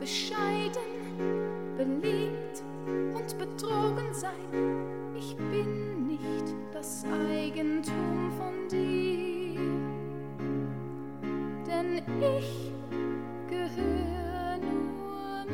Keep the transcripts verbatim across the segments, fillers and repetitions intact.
bescheiden, beliebt und betrogen sein. Ich bin nicht das Eigentum von dir, denn ich gehöre nur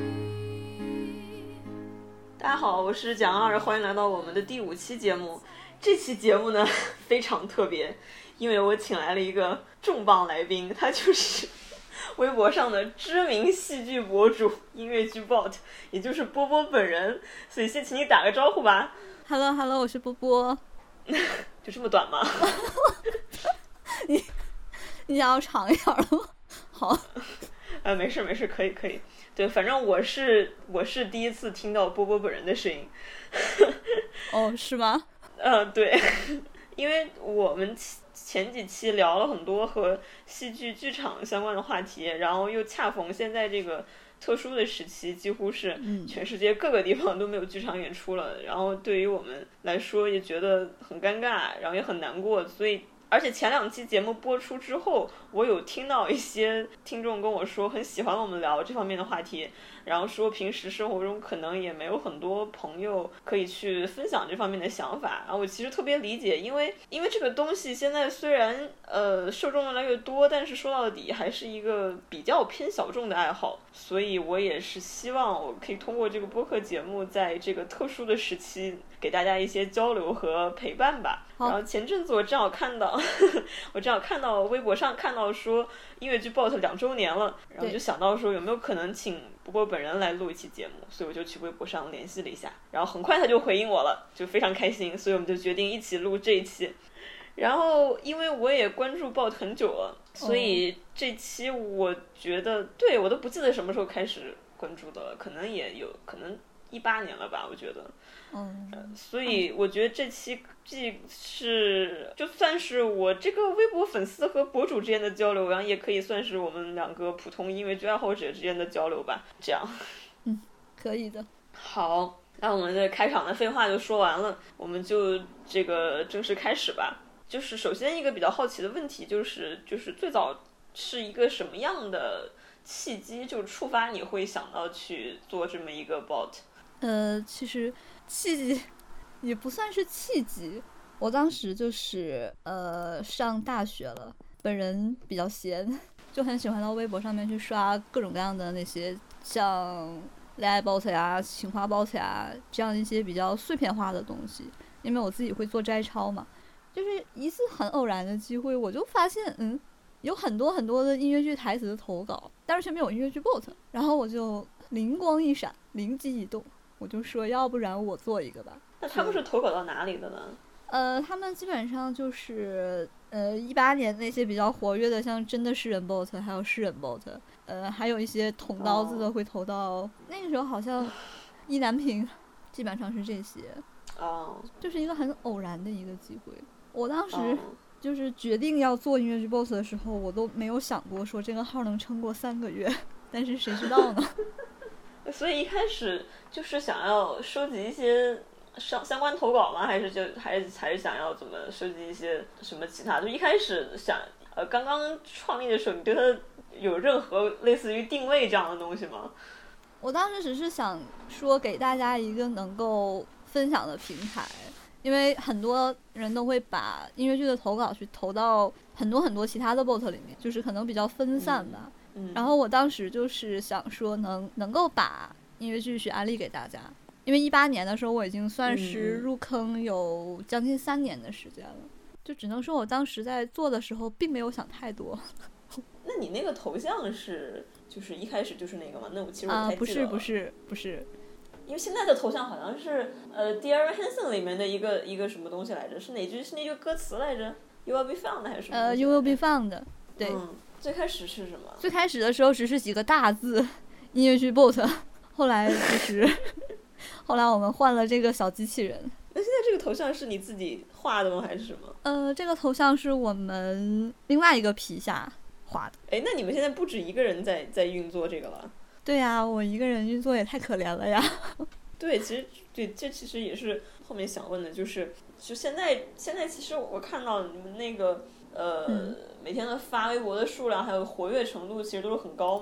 mir。 大家好，我是蒋二，欢迎来到我们的第五期节目。这期节目呢非常特别，因为我请来了一个重磅来宾，他就是微博上的知名戏剧博主音乐剧 bot， 也就是波波本人，所以先请你打个招呼吧。 Hello Hello， 我是波波。 就这么短吗？ 你你想要长一点了吗？好， 呃，没事没事，可以可以。对，反正我是我是第一次听到波波本人的声音。 哦，是吗？ 嗯、呃，对，因为我们前几期聊了很多和戏剧剧场相关的话题，然后又恰逢现在这个特殊的时期，几乎是全世界各个地方都没有剧场演出了，然后对于我们来说也觉得很尴尬，然后也很难过，所以而且前两期节目播出之后，我有听到一些听众跟我说很喜欢我们聊这方面的话题，然后说平时生活中可能也没有很多朋友可以去分享这方面的想法，然后我其实特别理解，因为因为这个东西现在虽然呃受众越来越多，但是说到底还是一个比较偏小众的爱好，所以我也是希望我可以通过这个播客节目在这个特殊的时期给大家一些交流和陪伴吧。然后前阵子我正好看到我正好看到微博上看到说音乐剧 bot 两周年了，然后就想到说有没有可能请波波本人来录一期节目，所以我就去微博上联系了一下，然后很快他就回应我了，就非常开心，所以我们就决定一起录这一期。然后因为我也关注 bot 很久了，所以这期我觉得、哦、对我都不记得什么时候开始关注的了，可能也有可能一八年了吧，我觉得。 嗯、 呃，所以我觉得这期既是就算是我这个微博粉丝和博主之间的交流，然后也可以算是我们两个普通音乐剧爱好者之间的交流吧，这样。 嗯，可以的。 好，那我们的开场的废话就说完了，我们就这个正式开始吧。就是首先一个比较好奇的问题，就是就是最早是一个什么样的契机，就触发你会想到去做这么一个 bot？ 呃，其实契机也不算是契机，我当时就是呃上大学了，本人比较闲，就很喜欢到微博上面去刷各种各样的那些像恋爱 bot 呀、情话 bot 呀这样一些比较碎片化的东西，因为我自己会做摘抄嘛。就是一次很偶然的机会，我就发现嗯有很多很多的音乐剧台词的投稿，但是却没有音乐剧 bot， 然后我就灵光一闪，灵机一动，我就说要不然我做一个吧。 那他们是投稿到哪里的呢？ 呃，他们基本上就是呃一八年那些比较活跃的，像真的诗人 bot， 还有诗人 bot， 呃，还有一些捅刀子的会投到、哦、那个时候好像意难平，基本上是这些。 哦， 就是一个很偶然的一个机会。我当时就是决定要做音乐剧 bot 的时候，我都没有想过说这个号能撑过三个月，但是谁知道呢？ 所以一开始就是想要收集一些相相关投稿吗？还是就还是还是想要怎么收集一些什么其他？就一开始想呃刚刚创立的时候，你对它有任何类似于定位这样的东西吗？ 我当时只是想说给大家一个能够分享的平台，因为很多人都会把音乐剧的投稿去投到很多很多其他的 bot 里面，就是可能比较分散吧。 嗯嗯、 然后我当时就是想说能能够把音乐剧去安利给大家，因为一八年的时候我已经算是入坑有将近三年的时间了，嗯、就只能说我当时在做的时候并没有想太多。 那你那个头像是就是一开始就是那个吗？那我其实我不太记得了。 啊，不是不是不是。 因为现在的头像好像是呃 Dear Hansen 里面的一个一个什么东西来着？是哪句是那句歌词来着 ？You will be found 还是什么？ 呃 You will be found。对、 嗯。最开始是什么？ 最开始的时候只是几个大字，音乐剧 bot， 后来就是后来我们换了这个小机器人。 那现在这个头像是你自己画的吗？还是什么？ 呃，这个头像是我们另外一个皮下画的。 哎，那你们现在不止一个人在在运作这个了？ 对呀、啊，我一个人运作也太可怜了呀。 对，其实对，这其实也是后面想问的，就是就现在现在其实我看到你们那个呃、嗯、每天的发微博的数量还有活跃程度其实都是很高嘛，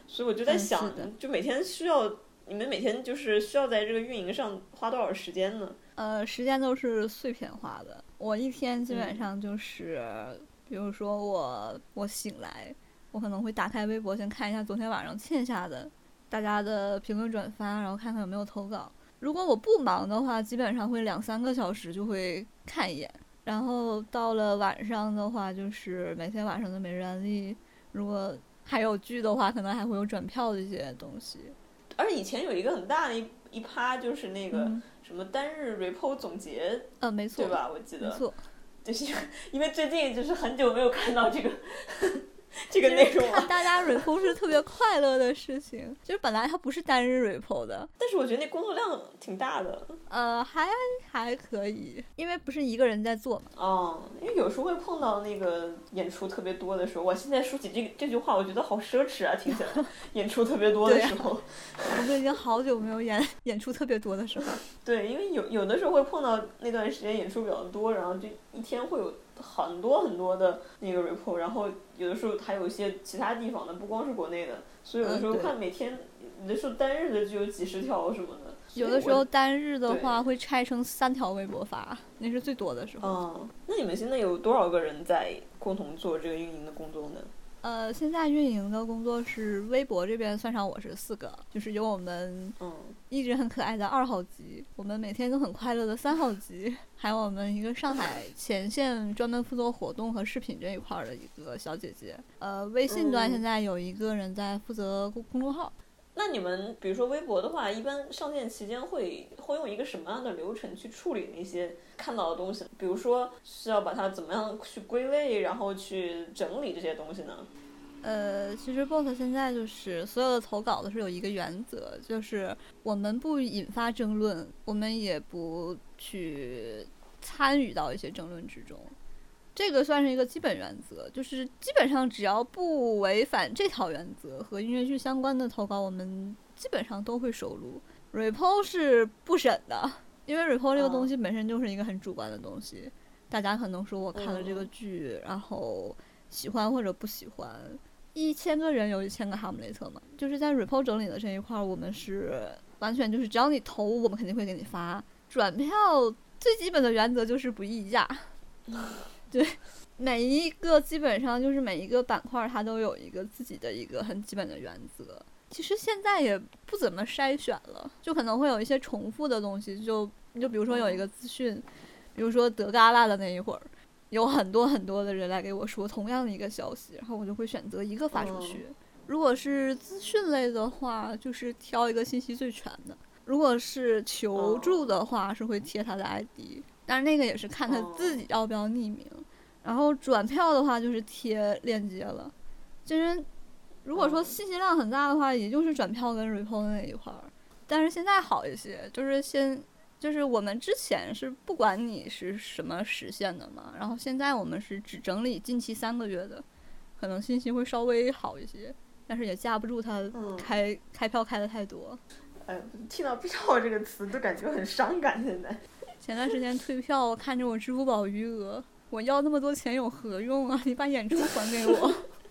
所以我就在想， 嗯、 就每天需要你们每天就是需要在这个运营上花多少时间呢？ 呃，时间都是碎片化的，我一天基本上就是，嗯、比如说我我醒来，我可能会打开微博先看一下昨天晚上欠下的大家的评论转发，然后看看有没有投稿。如果我不忙的话，基本上会两三个小时就会看一眼。然后到了晚上的话，就是每天晚上的每日案例，如果还有剧的话，可能还会有转票这些东西。 而以前有一个很大的一一趴，就是那个什么单日 repo 总结， 嗯、呃，没错， 对吧？我记得， 没错， 就是因为最近就是很久没有看到这个。这个内容看大家 repo 是特别快乐的事情，就是本来它不是单日 repo 的， 但是我觉得那工作量挺大的。 呃，还还可以，因为不是一个人在做嘛。 哦，因为有时候会碰到那个演出特别多的时候，我现在说起这个这句话，我觉得好奢侈啊，听起来演出特别多的时候。 啊、我们已经好久没有演演出特别多的时候。 对，因为有有的时候会碰到那段时间演出比较多，然后就一天会有很多很多的那个 report， 然后有的时候还有一些其他地方的，不光是国内的，所以有的时候看每天，有的时候单日的就有几十条什么的。 有的时候单日的话会拆成三条微博发，那是最多的时候。 嗯，那你们现在有多少个人在共同做这个运营的工作呢？ 呃，现在运营的工作是微博这边算上我是四个，就是有我们一直很可爱的二号机，我们每天都很快乐的三号机，还有我们一个上海前线专门负责活动和视频这一块的一个小姐姐。呃，微信端现在有一个人在负责公公众号。 嗯，那你们比如说微博的话，一般上线期间会会用一个什么样的流程去处理那些看到的东西？比如说是要把它怎么样去归类，然后去整理这些东西呢？ 呃，其实 bot 现在就是所有的投稿都是有一个原则，就是我们不引发争论，我们也不去参与到一些争论之中。这个算是一个基本原则，就是基本上只要不违反这条原则和音乐剧相关的投稿，我们基本上都会收录。repo 是不审的，因为 repo 这个东西本身就是一个很主观的东西，大家可能说我看了这个剧，然后喜欢或者不喜欢。一千个人有一千个哈姆雷特嘛，就是在 repo 整理的这一块，我们是完全就是只要你投，我们肯定会给你发。转票最基本的原则就是不议价。对，每一个基本上就是每一个板块它都有一个自己的一个很基本的原则。其实现在也不怎么筛选了，就可能会有一些重复的东西，就就比如说有一个资讯，比如说德嘎啦的那一会儿，有很多很多的人来给我说同样的一个消息，然后我就会选择一个发出去。如果是资讯类的话，就是挑一个信息最全的；如果是求助的话，是会贴他的 I D。但是那个也是看他自己要不要匿名，然后转票的话就是贴链接了。就是如果说信息量很大的话，也就是转票跟 repo 那一块儿。但是现在好一些，就是先就是我们之前是不管你是什么时限的嘛，然后现在我们是只整理近期三个月的，可能信息会稍微好一些，但是也架不住它开、嗯、开票开的太多。 哎，听到票这个词都感觉很伤感。现在前段时间退票，我看着我支付宝余额，我要那么多钱有何用啊？你把演出还给我。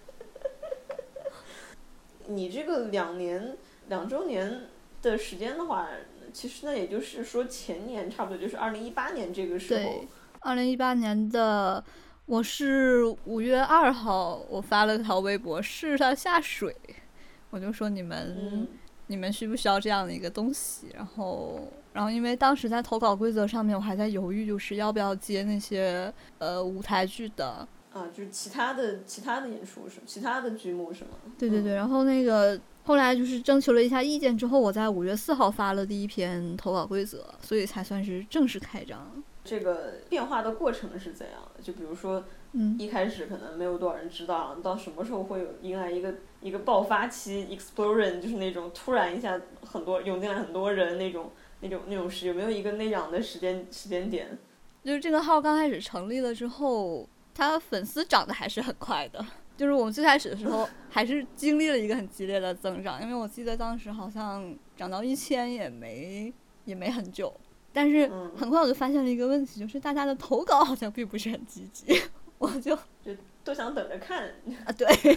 你这个两年两周年的时间的话，其实呢，也就是说前年差不多就是二零一八年这个时候。 对，二零一八年的我是五月二号，我发了条微博试它下水，我就说你们、嗯、你们需不需要这样的一个东西？然后，然后因为当时在投稿规则上面，我还在犹豫，就是要不要接那些呃舞台剧的。 啊，就是其他的其他的演出是其他的剧目是吗？ 对对对，嗯、然后那个后来就是征求了一下意见之后，我在五月四号发了第一篇投稿规则，所以才算是正式开张。 这个变化的过程是怎样的？就比如说，嗯，一开始可能没有多少人知道，到什么时候会有迎来一个一个爆发期 explosion， 就是那种突然一下很多涌进来很多人那种那种那种是有没有一个那样的时间时间点？ 就是这个号刚开始成立了之后，他粉丝涨得还是很快的。就是我们最开始的时候还是经历了一个很激烈的增长，因为我记得当时好像涨到一千也没也没很久。但是很快我就发现了一个问题，就是大家的投稿好像并不是很积极，我就就都想等着看啊。对，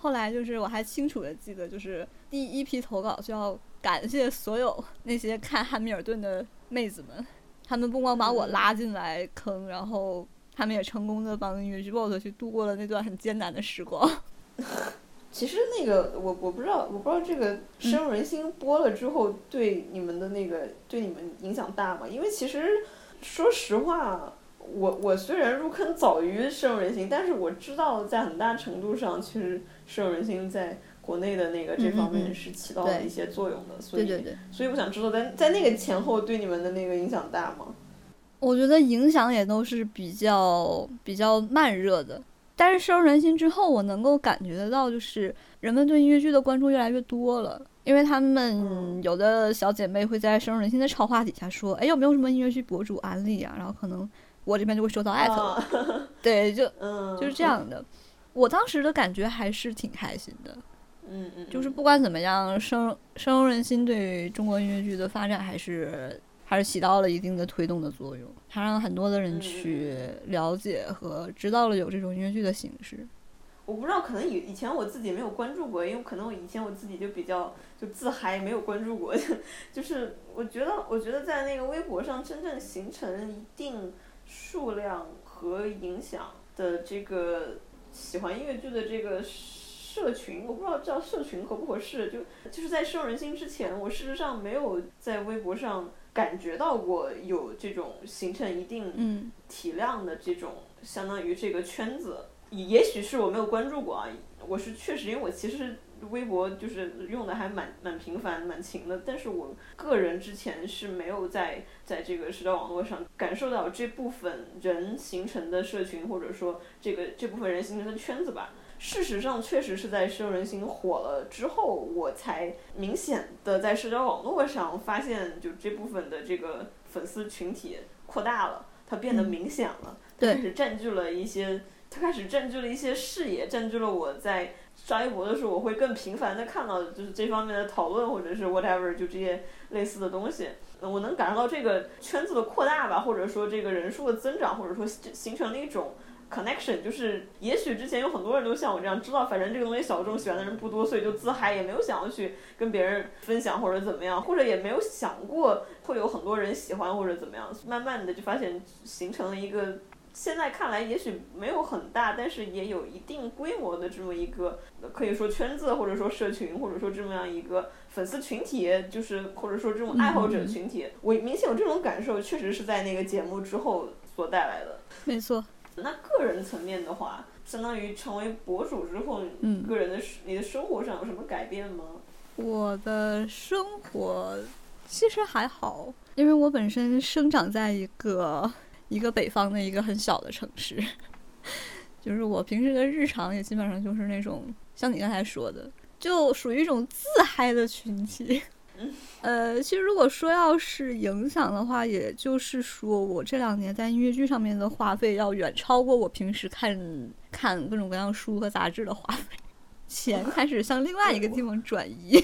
后来就是我还清楚的记得，就是第一批投稿就要感谢所有那些看汉密尔顿的妹子们，他们不光把我拉进来坑，然后他们也成功的帮音乐剧 boss 去度过了那段很艰难的时光。 其实那个我我不知道我不知道这个深入人心播了之后对你们的那个、嗯、对你们影响大吗？因为其实说实话，我我虽然入坑早于深入人心，但是我知道在很大程度上，其实深入人心在国内的那个这方面是起到了一些作用的。嗯嗯嗯所以对对对， 所以我想知道在在那个前后对你们的那个影响大吗？ 我觉得影响也都是比较比较慢热的。但是深入人心之后，我能够感觉得到，就是人们对音乐剧的关注越来越多了，因为他们有的小姐妹会在深入人心的超话底下说，哎，有没有什么音乐剧博主安利啊？然后可能我这边就会收到艾特了，啊、对，就就是这样的。我当时的感觉还是挺开心的， 嗯嗯， 就是不管怎么样，深深入人心对于中国音乐剧的发展还是。还是起到了一定的推动的作用，它让很多的人去了解和知道了有这种音乐剧的形式。 我不知道，可能以以前我自己没有关注过，因为可能我以前我自己就比较就自嗨，没有关注过。就是我觉得，我觉得在那个微博上真正形成一定数量和影响的这个喜欢音乐剧的这个社群，我不知道叫社群合不合适。就就是在深入人心之前，我事实上没有在微博上感觉到过有这种形成一定体量的这种相当于这个圈子，也许是我没有关注过啊。我是确实因为我其实微博就是用的还蛮蛮频繁蛮勤的，但是我个人之前是没有在在这个社交网络上感受到这部分人形成的社群，或者说这个这部分人形成的圈子吧。事实上确实是在深入人心火了之后，我才明显的在社交网络上发现，就这部分的这个粉丝群体扩大了，它变得明显了，它开始占据了一些，它开始占据了一些视野，占据了我在刷微博的时候，我会更频繁的看到就是这方面的讨论，或者是 whatever 就这些类似的东西。我能感受到这个圈子的扩大吧，或者说这个人数的增长，或者说形成了一种connection， 就是也许之前有很多人都像我这样知道，反正这个东西小众，喜欢的人不多，所以就自嗨，也没有想要去跟别人分享或者怎么样，或者也没有想过会有很多人喜欢或者怎么样。慢慢的就发现形成了一个现在看来也许没有很大，但是也有一定规模的这么一个可以说圈子，或者说社群，或者说这么样一个粉丝群体，就是或者说这种爱好者群体。我明显有这种感受，确实是在那个节目之后所带来的。 没错。 那个人层面的话，相当于成为博主之后，嗯，个人的你的生活上有什么改变吗？ 我的生活其实还好，因为我本身生长在一个一个北方的一个很小的城市，就是我平时的日常也基本上就是那种像你刚才说的，就属于一种自嗨的群体。呃，其实如果说要是影响的话，也就是说我这两年在音乐剧上面的花费要远超过我平时看看各种各样书和杂志的花费，钱开始向另外一个地方转移。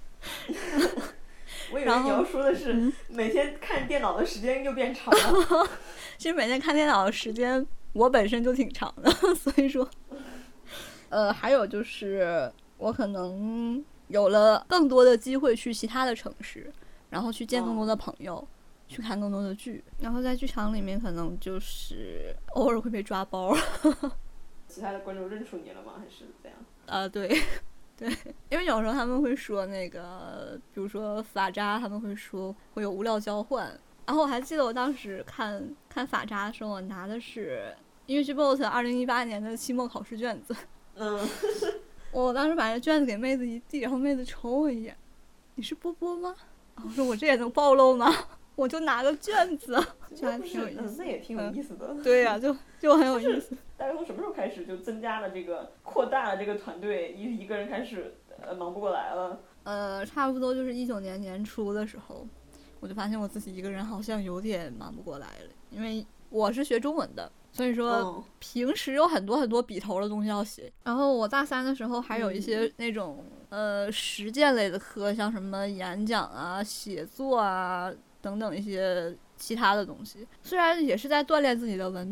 我以为你要说的是、嗯、每天看电脑的时间又变长了。 其实每天看电脑的时间我本身就挺长的，所以说呃，还有就是我可能有了更多的机会去其他的城市，然后去见更多的朋友、哦、去看更多的剧，然后在剧场里面可能就是偶尔会被抓包。 其他的观众认出你了吗？还是怎样？ 呃，对对，因为有时候他们会说那个比如说法扎，他们会说会有物料交换，然后我还记得我当时看看法扎的时候，我拿的是音乐剧 boss 二零一八年的期末考试卷子。嗯。我当时把那卷子给妹子一递，然后妹子瞅我一眼，你是波波吗？我说我这也能暴露吗？我就拿个卷子，就还挺有意思、 嗯、那也挺有意思的、 嗯、对呀、啊，就就很有意思。 大概从什么时候开始就增加了这个扩大了这个团队，一一个人开始呃忙不过来了？ 呃，差不多就是一九年年初的时候，我就发现我自己一个人好像有点忙不过来了，因为我是学中文的，所以说平时有很多很多笔头的东西要写，然后我大三的时候还有一些那种、嗯、呃实践类的课，像什么演讲啊、写作啊等等一些其他的东西，虽然也是在锻炼自己的文笔，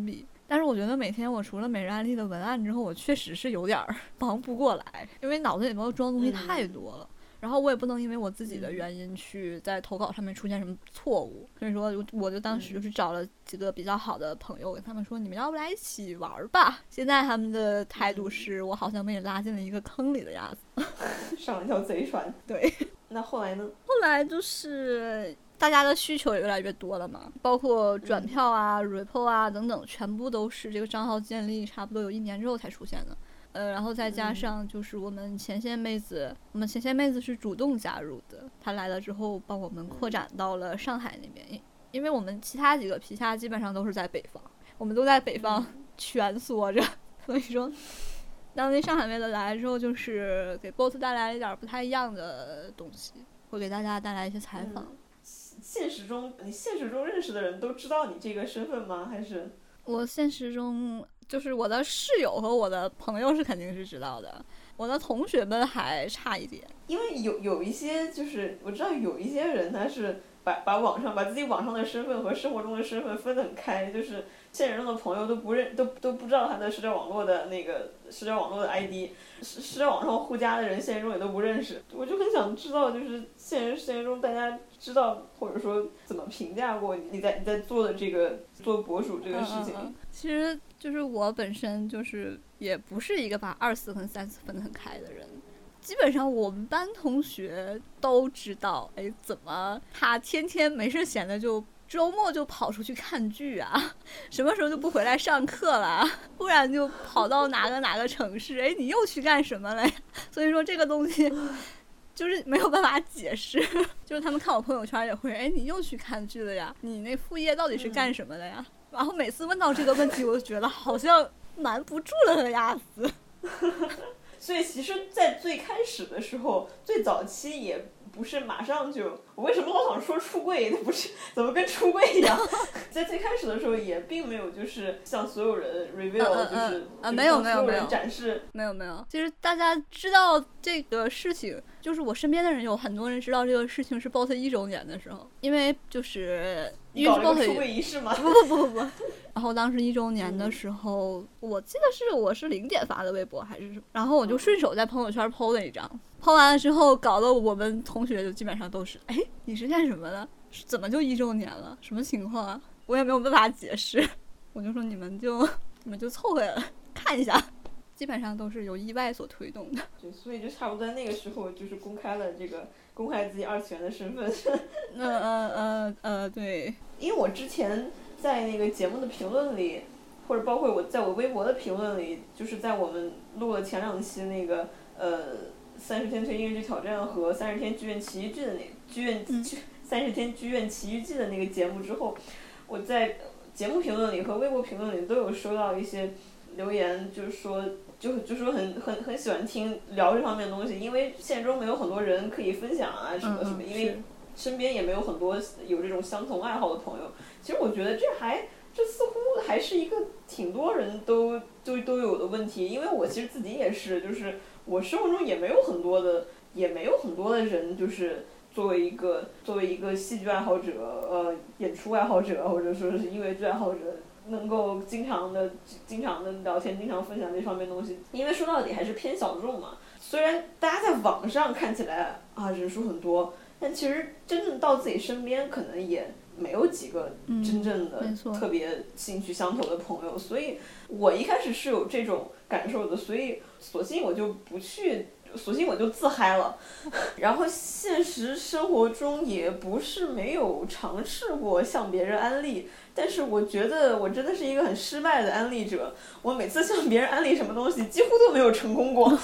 但是我觉得每天我除了每日安利的文案之后，我确实是有点忙不过来，因为脑子里面装的东西太多了。嗯，然后我也不能因为我自己的原因去在投稿上面出现什么错误，所以说我就当时就是找了几个比较好的朋友，跟他们说你们要不来一起玩吧。现在他们的态度是我好像被你拉进了一个坑里的样子， 上了条贼船。 对， 那后来呢？ 后来就是大家的需求也越来越多了嘛，包括转票啊、嗯、repo 啊等等，全部都是这个账号建立差不多有一年之后才出现的。呃，然后再加上就是我们前线妹子，嗯、我们前线妹子是主动加入的，她来了之后帮我们扩展到了上海那边，因为我们其他几个皮下基本上都是在北方，我们都在北方蜷缩着，所以说当那上海妹子来之后，就是给 boss 带来一点不太一样的东西，会给大家带来一些采访。 嗯，现实中你现实中认识的人都知道你这个身份吗？还是我现实中就是我的室友和我的朋友是肯定是知道的，我的同学们还差一点。 因为有有一些就是我知道有一些人他是把把网上把自己网上的身份和生活中的身份分得很开，就是现实中的朋友都不认都都不知道他的社交网络的那个社交网络的 I D， 社交网上互加的人现实中也都不认识。我就很想知道，就是现实现实中大家知道或者说怎么评价过你在你在做的这个做博主这个事情。 嗯嗯嗯，其实就是我本身就是也不是一个把二次跟三次分得很开的人。基本上我们班同学都知道，哎，怎么他天天没事闲的就周末就跑出去看剧啊，什么时候就不回来上课了，不然就跑到哪个哪个城市，哎，你又去干什么了呀？所以说这个东西就是没有办法解释，就是他们看我朋友圈也会，哎，你又去看剧了呀？你那副业到底是干什么的呀？嗯，然后每次问到这个问题，我就觉得好像瞒不住了的样子。 所以其实在最开始的时候，最早期也不是马上就，我为什么老想说出柜，不是怎么跟出柜一样。在最开始的时候也并没有就是向所有人 reveal， 嗯嗯嗯， 就是啊没有没有没有展示， 没有没有。其实大家知道这个事情，就是我身边的人有很多人知道这个事情是 boss 一周年的时候，因为就是因为是 boss 出柜仪式吗？ 不不不不不。然后当时一周年的时候，嗯、我记得是我是零点发的微博还是什么，然后我就顺手在朋友圈 po 了一张， po 完了之后，搞得我们同学就基本上都是，哎，你是干什么的？怎么就一周年了？什么情况啊？我也没有办法解释，我就说你们就你们就凑合看一下，基本上都是由意外所推动的。 对，所以就差不多在那个时候，就是公开了这个公开自己二次元的身份。 呃呃呃呃，对， 因为我之前在那个节目的评论里，或者包括我在我微博的评论里，就是在我们录了前两期那个呃三十天推音乐剧挑战和三十天剧院奇遇记的那剧院剧三十天剧院奇遇记的那个节目之后，我在节目评论里和微博评论里都有收到一些留言，就是说就就说很很很喜欢听聊这方面的东西，因为现实中没有很多人可以分享啊什么什么， 嗯嗯， 因为身边也没有很多有这种相同爱好的朋友。其实我觉得这还这似乎还是一个挺多人都都都有的问题，因为我其实自己也是，就是我生活中也没有很多的也没有很多的人就是作为一个作为一个戏剧爱好者呃演出爱好者或者说是音乐剧爱好者能够经常的经常的聊天经常分享这方面东西，因为说到底还是偏小众嘛。虽然大家在网上看起来啊人数很多，但其实真正到自己身边可能也没有几个真正的特别兴趣相投的朋友，嗯，所以我一开始是有这种感受的，所以索性我就不去索性我就自嗨了。然后现实生活中也不是没有尝试过向别人安利，但是我觉得我真的是一个很失败的安利者，我每次向别人安利什么东西几乎都没有成功过。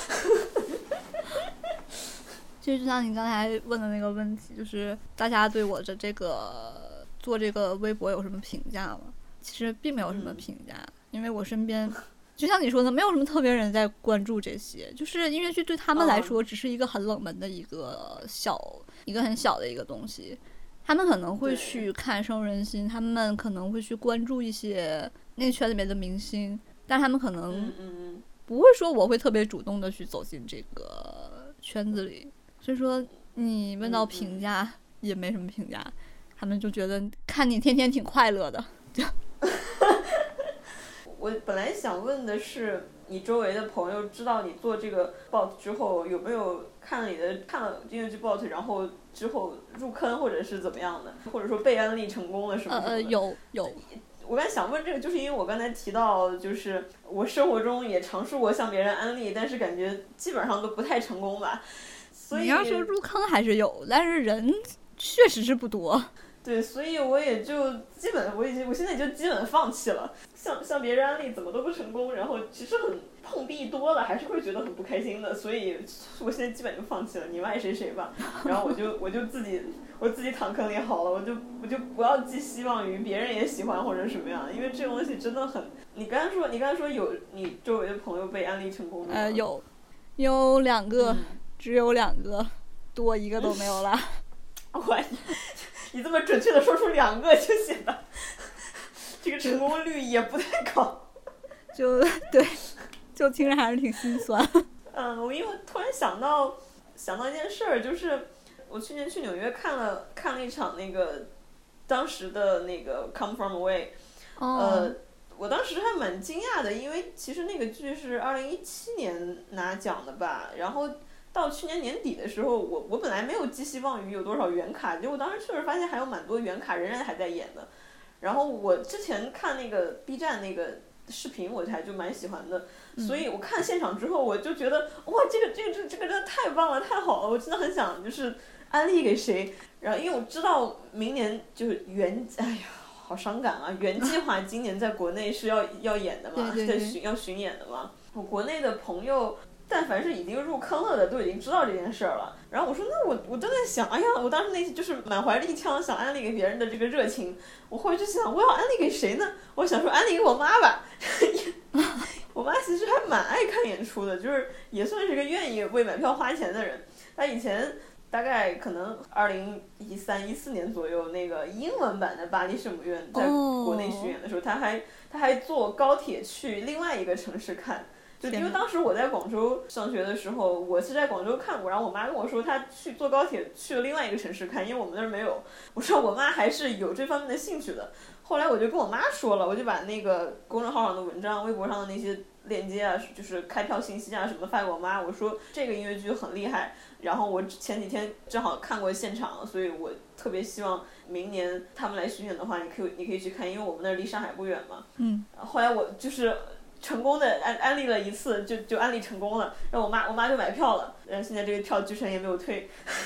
其实就像你刚才问的那个问题，就是大家对我的这个做这个微博有什么评价吗？其实并没有什么评价，嗯，因为我身边就像你说的没有什么特别人在关注这些，就是音乐剧对他们来说只是一个很冷门的一个小，嗯，一个很小的一个东西，他们可能会去看深入人心，他们可能会去关注一些那个圈里面的明星，但他们可能不会说我会特别主动的去走进这个圈子里，所以说你问到评价，嗯，也没什么评价，他们就觉得看你天天挺快乐的。 我本来想问的是，你周围的朋友知道你做这个 bot 之后，有没有看了你的看了音乐剧 bot， 然后之后入坑或者是怎么样的，或者说被安利成功了什么什么的？ 呃，有有。 我刚才想问这个，就是因为我刚才提到，就是我生活中也尝试过向别人安利，但是感觉基本上都不太成功吧。所以你要说入坑还是有，但是人确实是不多。 对，所以我也就基本，我已经我现在就基本放弃了，向向别人安利怎么都不成功，然后其实很碰壁多了，还是会觉得很不开心的，所以我现在基本就放弃了，你们爱谁谁吧，然后我就我就自己我自己躺坑里好了，我就我就不要寄希望于别人也喜欢或者什么样，因为这种东西真的很，你刚才说你刚才说有你周围的朋友被安利成功的吗？ 呃，有有两个、 嗯， 只有两个，多一个都没有了。 我。你这么准确的说出两个，就显得这个成功率也不太高。 就对，就听着还是挺心酸。 嗯，我因为突然想到想到一件事儿，就是我去年去纽约看了看了一场那个当时的那个 Come From Away， 哦、 呃，我当时还蛮惊讶的，因为其实那个剧是二零一七年拿奖的吧，然后。到去年年底的时候，我我本来没有寄希望于有多少原卡，结果当时确实发现还有蛮多原卡仍然还在演的。然后我之前看那个 B 站那个视频，我还就蛮喜欢的，所以我看现场之后，我就觉得哇，这个这个这个这个真的太棒了，太好了，我真的很想就是安利给谁。然后因为我知道明年就是原，哎呀。好伤感啊！原计划今年在国内是要要演的嘛， 对对对在巡要巡演的嘛。我国内的朋友。但凡是已经入坑了的，都已经知道这件事儿了。然后我说，那我我都在想，哎呀，我当时那就是满怀力腔想安利给别人的这个热情，我后来就想，我要安利给谁呢？我想说安利给我妈吧。我妈其实还蛮爱看演出的，就是也算是个愿意为买票花钱的人。她以前大概可能二零一三一四年左右，那个英文版的巴黎圣母院在国内巡演的时候，她还她还坐高铁去另外一个城市看。就因为当时我在广州上学的时候，我是在广州看过，然后我妈跟我说她去坐高铁去了另外一个城市看，因为我们那儿没有。我说我妈还是有这方面的兴趣的。后来我就跟我妈说了，我就把那个公众号上的文章、微博上的那些链接啊，就是开票信息啊什么发给我妈。我说这个音乐剧很厉害，然后我前几天正好看过现场，所以我特别希望明年他们来巡演的话，你可以你可以去看，因为我们那儿离上海不远嘛。 嗯。 后来我就是成功的安安利了一次，就就安利成功了，然后我妈我妈就买票了，然后现在这个票据神也没有退。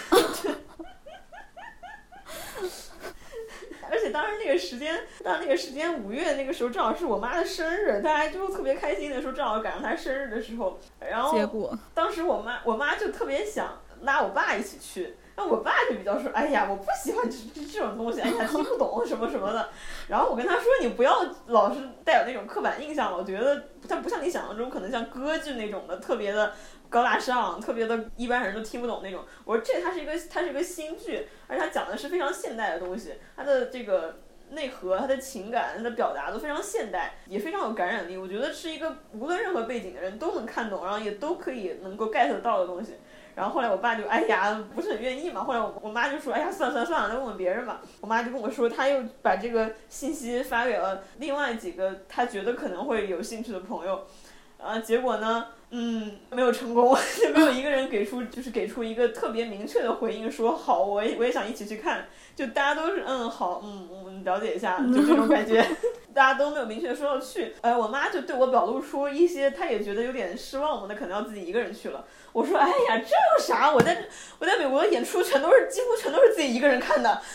而且当时那个时间，当那个时间五月那个时候正好是我妈的生日，大家就特别开心的时候，正好赶上她生日的时候，然后结果当时我妈我妈就特别想拉我爸一起去。那我爸就比较说，哎呀，我不喜欢这这这种东西，哎呀，听不懂什么什么的。然后我跟他说，你不要老是带有那种刻板印象了，我觉得它不像你想象中可能像歌剧那种的特别的高大上，特别的一般人都听不懂那种。我说这它是一个它是一个新剧，而且它讲的是非常现代的东西，它的这个内核、它的情感、它的表达都非常现代，也非常有感染力。我觉得是一个无论任何背景的人都能看懂，然后也都可以能够 get 到的东西。然后后来我爸就哎呀不是很愿意嘛，后来我我妈就说哎呀算了算了算了，再问问别人吧。我妈就跟我说，她又把这个信息发给了另外几个她觉得可能会有兴趣的朋友，啊，结果呢，嗯，没有成功，就没有一个人给出就是给出一个特别明确的回应，说好，我也我也想一起去看，就大家都是嗯好，嗯我们了解一下，就这种感觉。大家都没有明确说要去，哎，我妈就对我表露出一些，她也觉得有点失望嘛，那可能要自己一个人去了。我说，哎呀，这有啥？我在我在美国的演出全都是几乎全都是自己一个人看的。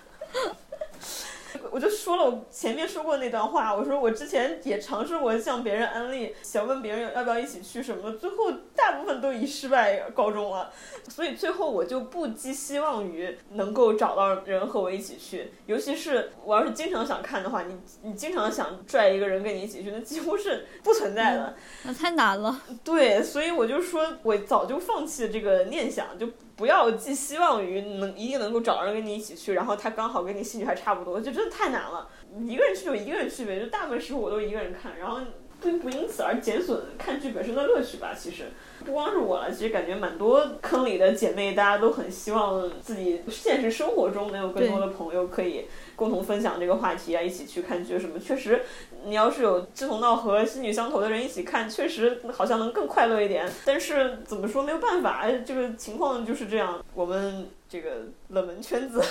我就说了我前面说过那段话，我说我之前也尝试过向别人安利，想问别人要不要一起去什么，最后大部分都以失败告终了，所以最后我就不寄希望于能够找到人和我一起去，尤其是我要是经常想看的话，你你经常想拽一个人跟你一起去，那几乎是不存在的， 嗯、那太难了。 对，所以我就说我早就放弃这个念想，就不要寄希望于能一定能够找人跟你一起去，然后他刚好跟你兴趣还差不多，就真的太难了。一个人去就一个人去呗，就大部分时候我都一个人看，然后并不因此而减损看剧本身的乐趣吧。其实不光是我了，其实感觉蛮多坑里的姐妹，大家都很希望自己现实生活中能有更多的朋友可以共同分享这个话题啊，一起去看剧什么。确实，你要是有志同道合、心语相投的人一起看，确实好像能更快乐一点。但是怎么说，没有办法，这个情况就是这样。我们这个冷门圈子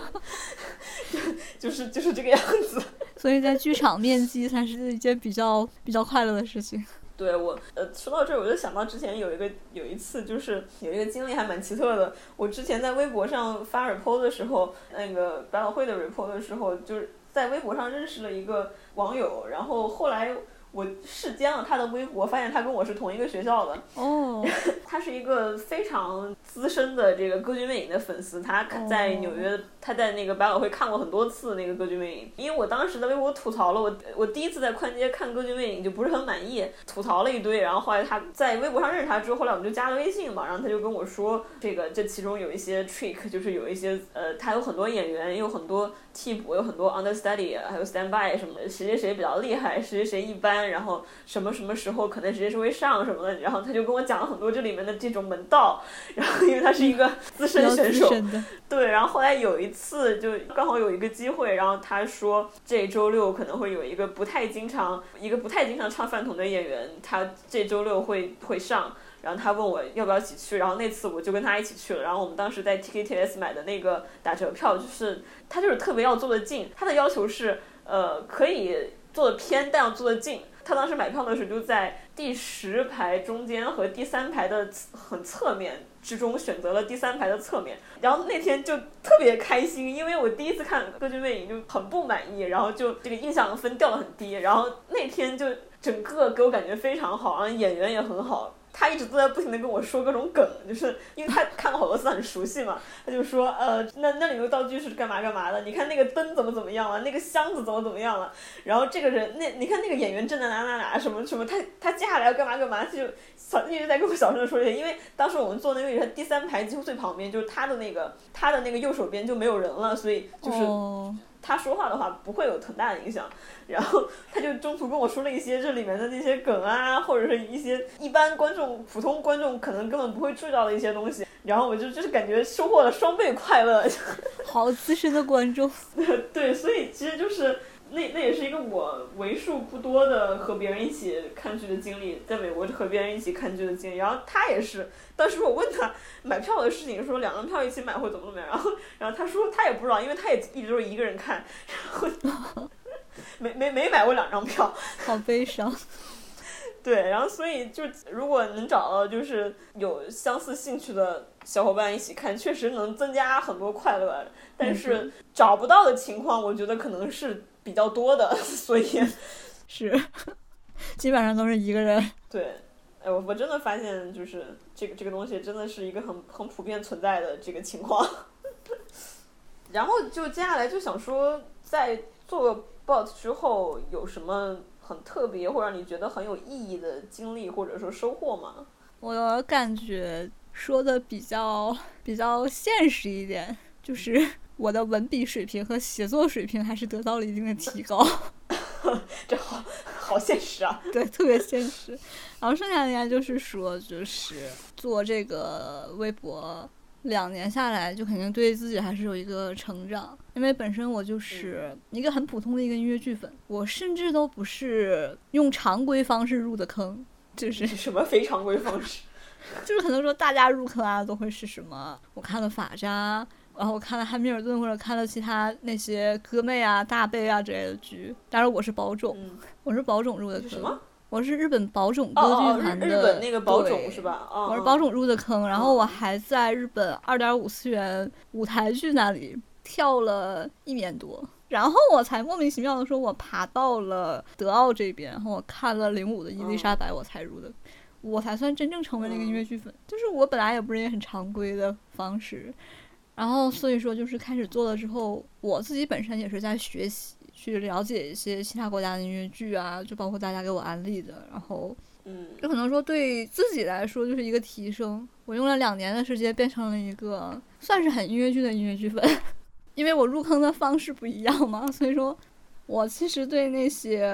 就是就是这个样子。 所以在剧场面基才是一件比较比较快乐的事情。 对，我呃说到这儿，我就想到之前有一个有一次，就是有一个经历还蛮奇特的。我之前在微博上发 report 的时候，那个百老汇的 report 的时候，就是在微博上认识了一个网友，然后后来我视奸了他的微博，发现他跟我是同一个学校的。 哦， 他是一个非常资深的这个歌剧魅影的粉丝，他在纽约，他在那个百老汇看过很多次那个歌剧魅影。因为我当时在微博吐槽了，我我第一次在宽街看歌剧魅影就不是很满意，吐槽了一堆。然后后来他在微博上认识他之后，后来我们就加了微信嘛，然后他就跟我说，这个这其中有一些 trick， 就是有一些呃，他有很多演员，也有很多替补，有很多 understudy， 还有 standby 什么的，谁谁谁比较厉害，谁谁谁一般，然后什么什么时候可能谁谁会上什么的。然后他就跟我讲了很多这里面的这种门道。然后因为他是一个资深选手，对，然后后来有一次就刚好有一个机会，然后他说这周六可能会有一个不太经常一个不太经常唱饭桶的演员，他这周六会会上。然后他问我要不要一起去，然后那次我就跟他一起去了。然后我们当时在 T K T S 买的那个打折票，就是他就是特别要坐得近，他的要求是呃可以坐得偏，但要坐得近。他当时买票的时候就在第十排中间和第三排的很侧面之中选择了第三排的侧面。然后那天就特别开心，因为我第一次看歌剧魅影就很不满意，然后就这个印象分掉得很低。然后那天就整个给我感觉非常好，然后演员也很好。他一直都在不停地跟我说各种梗，就是因为他看过好多次很熟悉嘛，他就说呃那那里面道具是干嘛干嘛的，你看那个灯怎么怎么样了，那个箱子怎么怎么样了，然后这个人那你看那个演员正在哪哪哪什么什么，他他接下来要干嘛干嘛，他就一直在跟我小声的说这些。因为当时我们坐那个位置第三排几乎最旁边，就是他的那个他的那个右手边就没有人了，所以就是、oh.他说话的话不会有很大的影响。然后他就中途跟我说了一些这里面的那些梗啊，或者是一些一般观众普通观众可能根本不会注意到的一些东西，然后我就就是感觉收获了双倍快乐。 好资深的观众。 对，所以其实就是那那也是一个我为数不多的和别人一起看剧的经历，在美国和别人一起看剧的经历。然后他也是，当时我问他买票的事情，说两张票一起买会怎么怎么样，然后然后他说他也不知道，因为他也一直都是一个人看，然后没没没买过两张票。 好悲伤。 对，然后所以就如果能找到就是有相似兴趣的小伙伴一起看，确实能增加很多快乐。但是找不到的情况，我觉得可能是比较多的，所以是基本上都是一个人。 对，哎，我我真的发现就是这个这个东西真的是一个很很普遍存在的这个情况。然后就接下来就想说，在做 bot 之后有什么很特别或者让你觉得很有意义的经历或者说收获吗？ 我感觉说的比较比较现实一点，就是我的文笔水平和写作水平还是得到了一定的提高。 这好好现实啊。 对，特别现实。然后剩下的应该就是说，就是做这个微博两年下来，就肯定对自己还是有一个成长。因为本身我就是一个很普通的一个音乐剧粉，我甚至都不是用常规方式入的坑。就是什么非常规方式？ 就是可能说大家入坑啊都会是什么，我看了法扎，然后我看了汉密尔顿，或者看了其他那些哥妹啊大贝啊之类的剧。当然我是宝冢、嗯、我是宝冢入的坑。 什么？ 我是日本宝冢歌剧团的、 哦哦、日本那个宝冢是吧、哦、 我是宝冢入的坑、哦、然后我还在日本 二点五 次元舞台剧那里跳了一年多，然后我才莫名其妙的说我爬到了德奥这边，然后我看了零五的伊丽莎白、嗯、我才入的，我才算真正成为了一个音乐剧粉、嗯、就是我本来也不是一个很常规的方式。然后所以说就是开始做了之后，我自己本身也是在学习去了解一些其他国家的音乐剧啊，就包括大家给我安利的，然后嗯， 就可能说对自己来说就是一个提升。我用了两年的时间变成了一个算是很音乐剧的音乐剧粉。因为我入坑的方式不一样嘛，所以说我其实对那些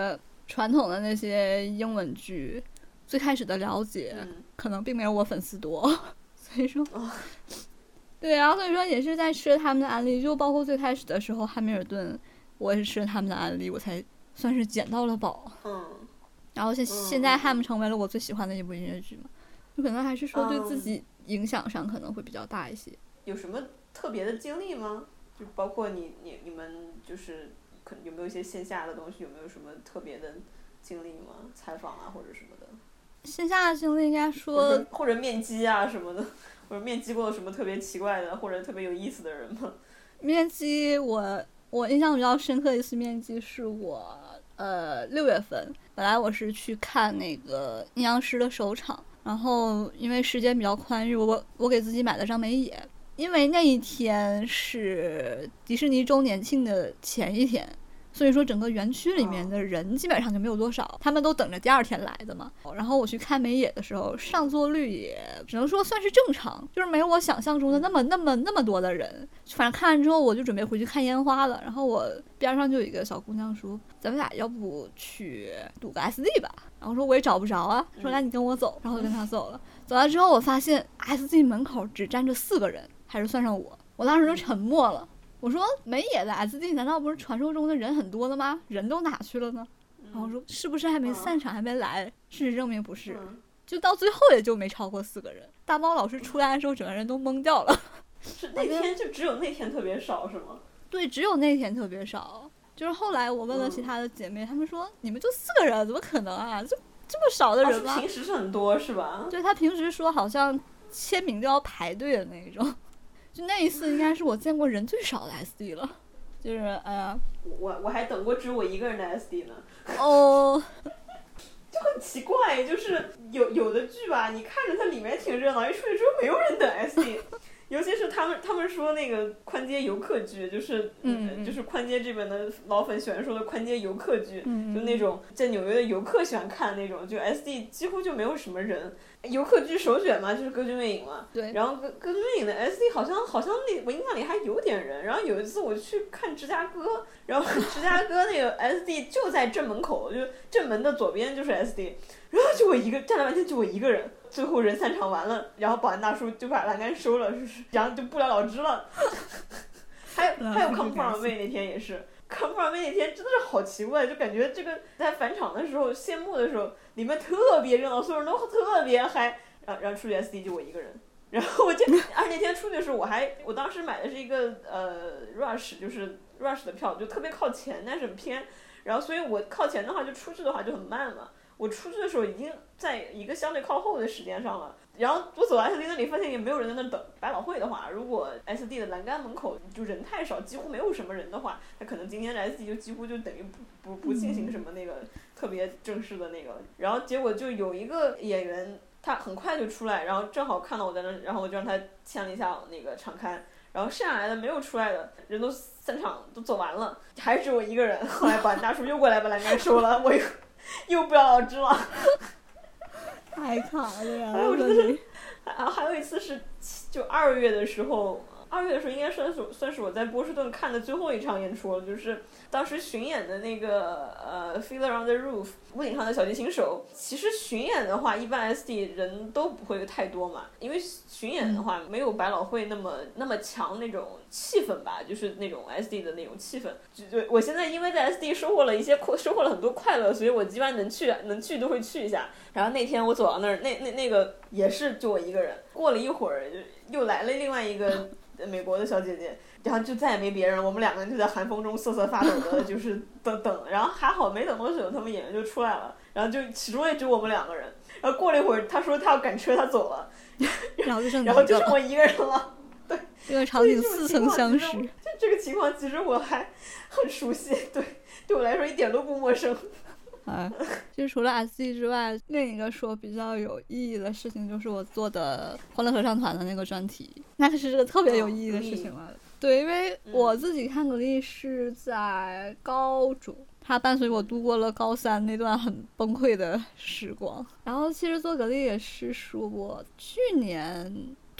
传统的那些英文剧，最开始的了解、 嗯、 可能并没有我粉丝多，所以说，哦、对，然后所以说也是在吃了他们的案例，就包括最开始的时候，汉密尔顿，我也是吃了他们的案例，我才算是捡到了宝。 嗯， 然后现现在汉姆成为了我最喜欢的一部音乐剧嘛，就可能还是说对自己影响上可能会比较大一些。嗯、 有什么特别的经历吗？就包括你你你们就是可有没有一些线下的东西，有没有什么特别的经历吗？采访啊或者什么的。 线下的经历应该说或者或者面基啊什么的，或者面基过什么特别奇怪的或者特别有意思的人吗？ 面基我我印象比较深刻的一次面基是我呃六月份，本来我是去看那个阴阳师的首场，然后因为时间比较宽裕，我我给自己买了张美野，因为那一天是迪士尼周年庆的前一天，所以说整个园区里面的人基本上就没有多少，他们都等着第二天来的嘛。然后我去看美野的时候，上座率也只能说算是正常，就是没有我想象中的那么那么那么多的人。反正看完之后我就准备回去看烟花了，然后我边上就有一个小姑娘说，咱们俩要不去赌个 S D 吧，然后说我也找不着啊，说来你跟我走，然后我就跟她走了。走了之后我发现 S D 门口只站着四个人，还是算上我，我当时就沉默了。我说美野的 S D 难道不是传说中的人很多的吗？人都哪去了呢？然后我说是不是还没散场，还没来？事实证明不是，就到最后也就没超过四个人。大猫老师出来的时候整个人都懵掉了。 是那天就只有那天特别少是吗？ 对，只有那天特别少。就是后来我问了其他的姐妹，她、嗯、们说你们就四个人怎么可能啊，就这么少的人吗？ 哦、平时是很多是吧？ 对，他平时说好像签名都要排队的那种。就那一次应该是我见过人最少的 S D 了，就是哎呀， 我我还等过只有我一个人的 S D 呢。 哦， 就很奇怪，就是有有的剧吧，你看着它里面挺热闹，一出去之后没有人等 S D。尤其是他们他们说那个宽街游客剧，就是嗯、呃、 就是宽街这边的老粉喜欢说的宽街游客剧， 嗯、 就那种在纽约的游客喜欢看的那种，就 S D 几乎就没有什么人。游客剧首选嘛，就是歌剧魅影嘛。 对。 然后歌歌剧魅影的 S D 好像好像那我印象里还有点人。然后有一次我去看芝加哥，然后芝加哥那个 S D 就在正门口，就正门的左边就是 S D， 然后就我一个站了半天，就我一个人。最后人散场完了，然后保安大叔就把栏杆收了，然后就不了了之了。还有还有康普尔妹那天也是，康普尔妹那天真的是好奇怪，就感觉这个在返场的时候谢幕的时候里面特别热闹，所有人都特别嗨，然后然后出去 S D 就我一个人。然后我就而那天出去的时候我还我当时买的是一个呃 rush 就是 rush 的票，就特别靠前但是很偏，然后所以我靠前的话就出去的话就很慢嘛。我出去的时候已经在一个相对靠后的时间上了，然后我走到 S D 那里发现也没有人在那等。百老汇的话，如果 S D 的栏杆门口就人太少，几乎没有什么人的话，那可能今天的 S D 就几乎就等于不不不进行什么那个特别正式的那个。然后结果就有一个演员，他很快就出来，然后正好看到我在那，然后我就让他签了一下那个场刊。然后剩下来的没有出来的人都散场都走完了，还只有我一个人。后来保安大叔又过来把栏杆收了，我又。又不了了之了， 太卡了呀！ 哎，我真的是，还还有一次是就二月的时候，二月的时候应该算是算是我在波士顿看的最后一场演出了，就是当时巡演的那个呃《Fiddler on the Roof》屋顶上的小提琴手。其实巡演的话，一般 S D 人都不会太多嘛，因为巡演的话没有百老汇那么那么强那种气氛吧，就是那种 S D 的那种气氛。就就我现在因为在 S D 收获了一些收获了很多快乐，所以我基本上能去能去都会去一下。然后那天我走到那儿，那那那个也是就我一个人。过了一会儿，就又来了另外一个美国的小姐姐，然后就再也没别人，我们两个人就在寒风中瑟瑟发抖的，就是等等。然后还好没等多久，他们演员就出来了，然后就始终也只有我们两个人。然后过了一会儿，他说他要赶车，他走了， 然后就剩然后就剩我一个人了。对， 这个场景似曾相识。 就这个情况，其实我还很熟悉，对，对我来说一点都不陌生。 哎，其实除了 S D 之外，另一个说比较有意义的事情就是我做的欢乐合唱团的那个专题，那可是个特别有意义的事情了。哦、对，因为我自己看格力是在高中，它伴随我度过了高三那段很崩溃的时光。然后其实做格力也是说我去年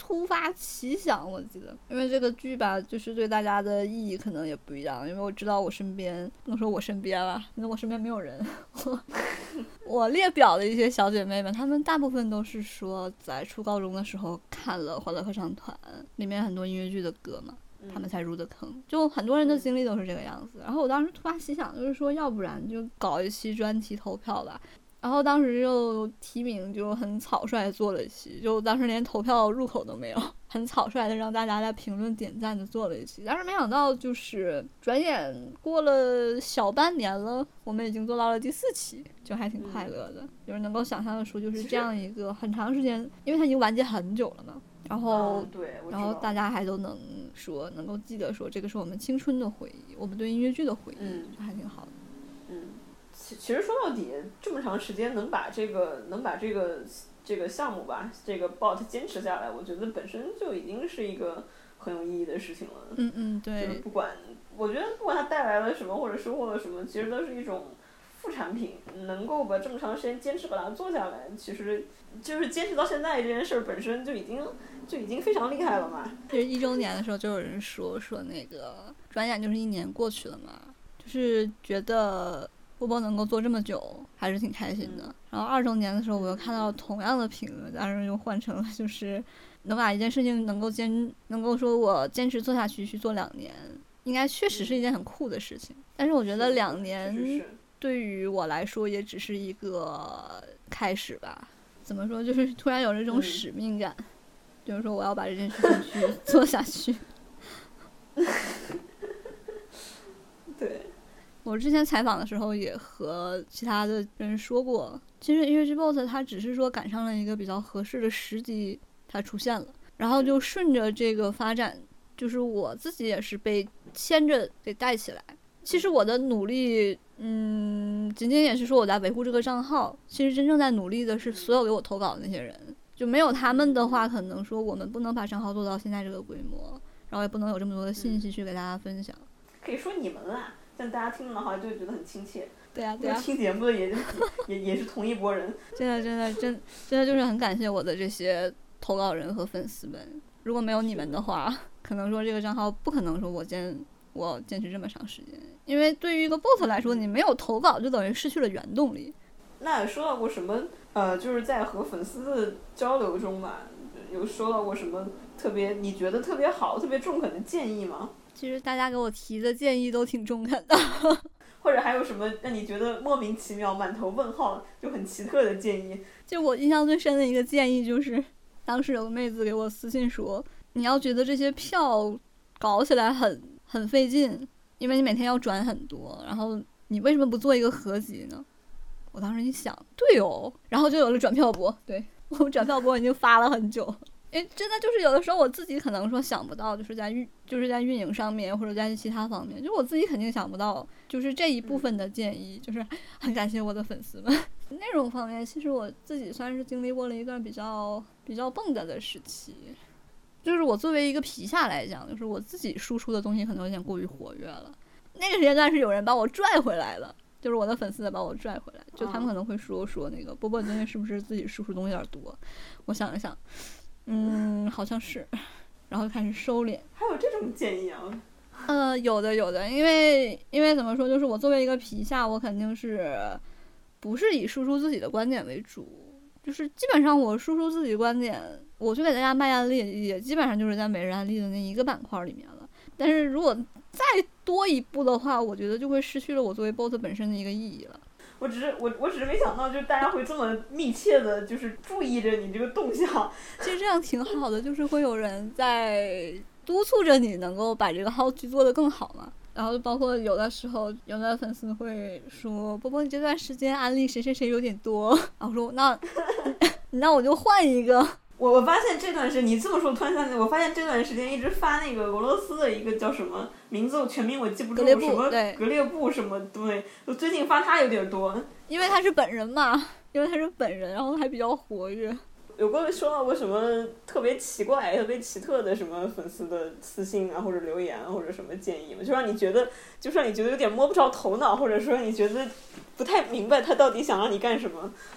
突发奇想，我记得，因为这个剧吧，就是对大家的意义可能也不一样，因为我知道我身边，不能说我身边了，因为我身边没有人，我我列表的一些小姐妹们，她们大部分都是说在初高中的时候看了《欢乐合唱团》，里面很多音乐剧的歌嘛。他们才入的坑，就很多人的经历都是这个样子。然后我当时突发奇想，就是说，要不然就搞一期专题投票吧。然后当时就提名就很草率做了一期，就当时连投票入口都没有，很草率的让大家在评论点赞的做了一期。但是没想到就是转眼过了小半年了，我们已经做到了第四期，就还挺快乐的。嗯、就是能够想象的说，就是这样一个很长时间，因为它已经完结很久了嘛。然后、 嗯、对， 然后大家还都能说，能够记得说，这个是我们青春的回忆，我们对音乐剧的回忆， 嗯， 就还挺好的。 嗯，其其实说到底，这么长时间能把这个能把这个这个项目吧，这个 B O T 坚持下来，我觉得本身就已经是一个很有意义的事情了。 嗯嗯，对。 就是不管，我觉得不管它带来了什么或者收获了什么，其实都是一种副产品，能够把这么长时间坚持把它做下来，其实就是坚持到现在这件事本身就已经就已经非常厉害了嘛。 就是一周年的时候就有人说说那个转眼就是一年过去了嘛，就是觉得波波能够做这么久还是挺开心的。嗯、然后二周年的时候我又看到同样的评论，但是又换成了就是能把一件事情能够坚能够说我坚持做下去去做两年，应该确实是一件很酷的事情。但是我觉得两年对于我来说也只是一个开始吧。怎么说，就是突然有这种使命感、嗯、就是说我要把这件事情去做下去。 对， 我之前采访的时候也和其他的人说过，其实音乐剧 B O T 它只是说赶上了一个比较合适的时机它出现了，然后就顺着这个发展，就是我自己也是被牵着给带起来。其实我的努力嗯，仅仅也是说我在维护这个账号，其实真正在努力的是所有给我投稿的那些人，就没有他们的话，可能说我们不能把账号做到现在这个规模，然后也不能有这么多的信息去给大家分享。 可以说你们啦，像大家听的话就觉得很亲切。 对啊对啊， 听节目的也也也是同一拨人。 真的真的真真的就是很感谢我的这些投稿人和粉丝们，如果没有你们的话，可能说这个账号不可能说我坚我坚持这么长时间，因为对于一个 B O T 来说，你没有投稿就等于失去了原动力。 那有说到过什么呃，就是在和粉丝的交流中吧，有说到过什么特别你觉得特别好特别中肯的建议吗？ 其实大家给我提的建议都挺中肯的。 或者还有什么让你觉得莫名其妙满头问号就很奇特的建议？ 就我印象最深的一个建议就是当时有个妹子给我私信说，你要觉得这些票搞起来很很费劲，因为你每天要转很多，然后你为什么不做一个合集呢？我当时一想，对哦，然后就有了转票播。对，我转票播已经发了很久，因为真的就是有的时候我自己可能说想不到，就是在运就是在运营上面或者在其他方面，就我自己肯定想不到，就是这一部分的建议，就是很感谢我的粉丝们。内容方面，其实我自己算是经历过了一段比较比较蹦跶的时期。就是我作为一个皮下来讲，就是我自己输出的东西可能有点过于活跃了。那个时间段是有人把我拽回来了，就是我的粉丝把我拽回来，就他们可能会说说那个波波最近是不是自己输出东西有点多？我想一想，嗯，好像是，然后就开始收敛。 还有这种建议啊？ 呃，有的有的，因为因为怎么说，就是我作为一个皮下，我肯定是不是以输出自己的观点为主，就是基本上我输出自己的观点。我去给大家卖案例，也基本上就是在每日案例的那一个板块里面了。但是如果再多一步的话，我觉得就会失去了我作为 B O T 本身的一个意义了。 我只是我我只是没想到，就是大家会这么密切的，就是注意着你这个动向。 其实这样挺好的，就是会有人在督促着你能够把这个号去做得更好嘛。然后包括有的时候，有的粉丝会说：“波波，你这段时间安利谁谁谁有点多。”然后我说：“那那我就换一个。” 我我发现这段时间你这么说，突然想起，我发现这段时间一直发那个俄罗斯的一个叫什么名字，我全名我记不住，什么格列布什么对，我最近发他有点多， 因为他是本人嘛，因为他是本人，然后还比较活跃。 有过收到过什么特别奇怪、特别奇特的什么粉丝的私信啊，或者留言啊，或者什么建议吗？就让你觉得，就让你觉得有点摸不着头脑，或者说你觉得不太明白他到底想让你干什么。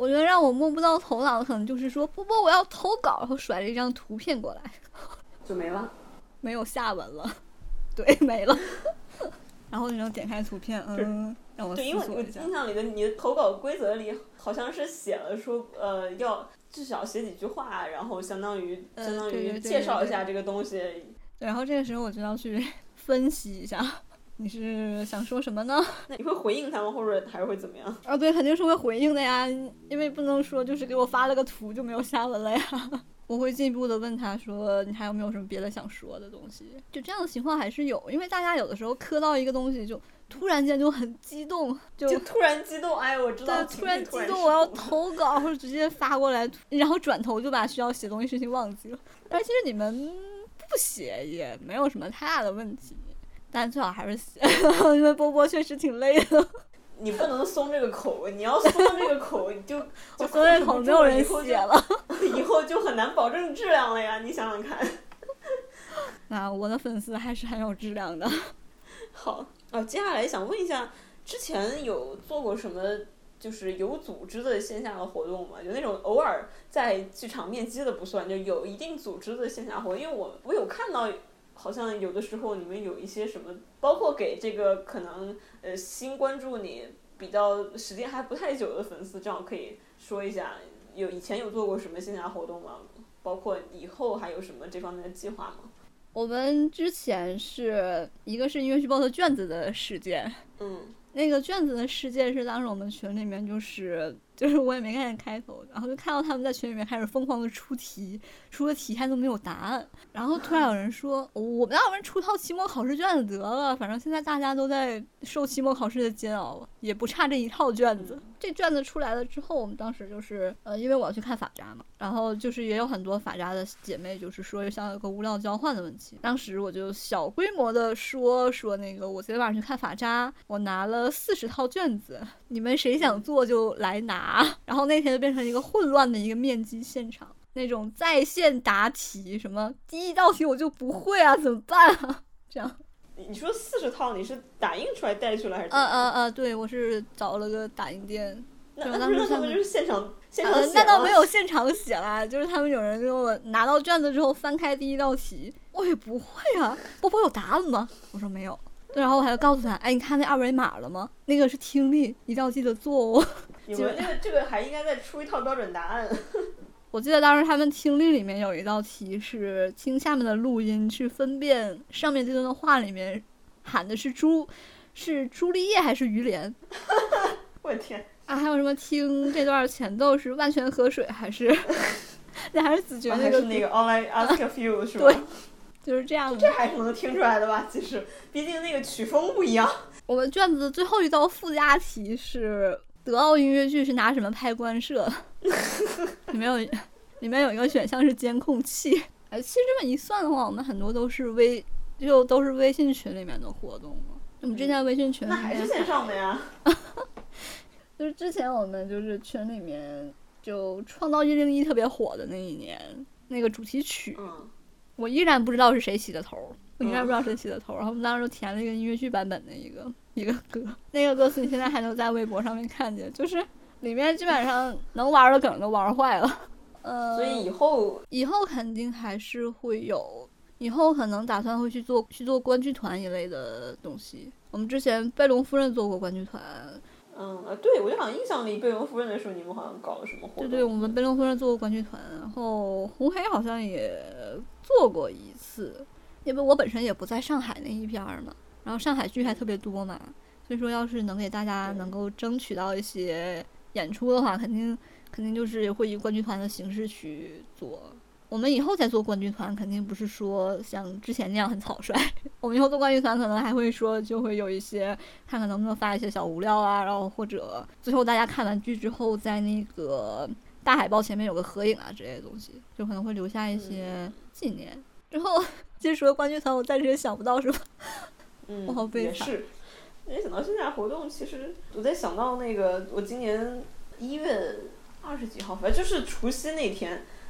我觉得让我摸不到头脑的可能就是说波波我要投稿，然后甩了一张图片过来， 就没了， 没有下文了，对，没了。然后你能点开图片，嗯，让我思对，因为我索一下。 印象里的你的投稿规则里好像是写了说，呃，要至少写几句话，然后相当于呃相当于对对对介绍一下这个东西。 对，然后这个时候我就要去分析一下，你是想说什么呢？ 那你会回应他们，或者还是会怎么样？ 啊，对，肯定是会回应的呀，因为不能说就是给我发了个图就没有下文了呀。我会进一步的问他说，你还有没有什么别的想说的东西？就这样的情况还是有，因为大家有的时候磕到一个东西就突然间就很激动，就就突然激动，哎，我知道， 对，突然激动， 突然失我要控投稿，或者直接发过来，然后转头就把需要写东西事情忘记了。但其实你们不写也没有什么太大的问题，但最好还是写，因为波波确实挺累的。 你不能松这个口，你要松这个口，你就就松这口没有人以后就写了， 以后就很难保证质量了呀！你想想看。 那我的粉丝还是很有质量的。 好，啊，接下来想问一下，之前有做过什么就是有组织的线下的活动吗？有那种偶尔在剧场面基的不算，就有一定组织的线下活动。因为我我有看到，好像有的时候你们有一些什么，包括给这个可能呃新关注你比较时间还不太久的粉丝，正好可以说一下，有以前有做过什么线下活动吗？包括以后还有什么这方面的计划吗？ 我们之前是一个是音乐剧报的卷子的事件， 嗯， 那个卷子的事件是当时我们群里面就是就是我也没看见开头，然后就看到他们在群里面开始疯狂的出题，出的题还都没有答案，然后突然有人说我们要不然出套期末考试卷子得了，反正现在大家都在受期末考试的煎熬，也不差这一套卷子。这卷子出来了之后，我们当时就是呃，因为我要去看法扎嘛，然后就是也有很多法扎的姐妹就是说想有个物料交换的问题，当时我就小规模的说说那个我昨天晚上去看法扎，我拿了四十套卷子，你们谁想做就来拿，然后那天就变成一个混乱的一个面基现场，那种在线答题，什么第一道题我就不会啊，怎么办啊？这样。 你说四十套你是打印出来带去了还是？ 啊啊啊！对，我是找了个打印店。 那那那他们就是现场现场写、 呃、那倒没有现场写啦，就是他们有人给我拿到卷子之后翻开第一道题，我也不会啊，波波有答案吗？我说没有。然后我还告诉他，哎，你看那二维码了吗？那个是听力，一定要记得做哦。 你们这个这个还应该再出一套标准答案。 我记得当时他们听力里面有一道题是听下面的录音去分辨上面这段话里面喊的是朱是朱丽叶还是于连。 我的天啊！还有什么听这段前奏是万泉河水还是那还是子爵那个、 啊、还是那个 All I Ask of You 是吧？ 对，就是这样的。 这还是能听出来的吧？其实毕竟那个曲风不一样。 我们卷子的最后一道附加题是德奥音乐剧是拿什么拍官摄？里面有里面有一个选项是监控器。哎，其实这么一算的话，我们很多都是微就都是微信群里面的活动嘛。我们之前微信群里面、 嗯、那还是线上的呀。 就是之前我们就是群里面就创造一零一特别火的那一年，那个主题曲， 嗯， 我依然不知道是谁起的头，我依然不知道谁起的头。然后我们当时就填了一个音乐剧版本的一个一个歌，那个歌词你现在还能在微博上面看见，就是里面基本上能玩的梗都玩坏了。呃， 所以以后以后肯定还是会有，以后可能打算会去做去做观剧团一类的东西。我们之前贝隆夫人做过观剧团。 嗯啊，对，我就好像印象里贝隆夫人的时候，你们好像搞了什么活动？ 对对，我们贝隆夫人做过观剧团，然后红黑好像也做过一次，因为我本身也不在上海那一边嘛，然后上海剧还特别多嘛，所以说要是能给大家能够争取到一些演出的话，肯定肯定就是会以观剧团的形式去做。我们以后再做观剧团，肯定不是说像之前那样很草率。我们以后做观剧团，可能还会说，就会有一些看看能不能发一些小物料啊，然后或者最后大家看完剧之后，在那个大海报前面有个合影啊之类的东西，就可能会留下一些纪念。嗯、之后其实除了观剧团，我暂时也想不到什么。 嗯， 我好悲惨。也是。没想到线下活动，其实我在想到那个，我今年一月二十几号，反正就是除夕那天。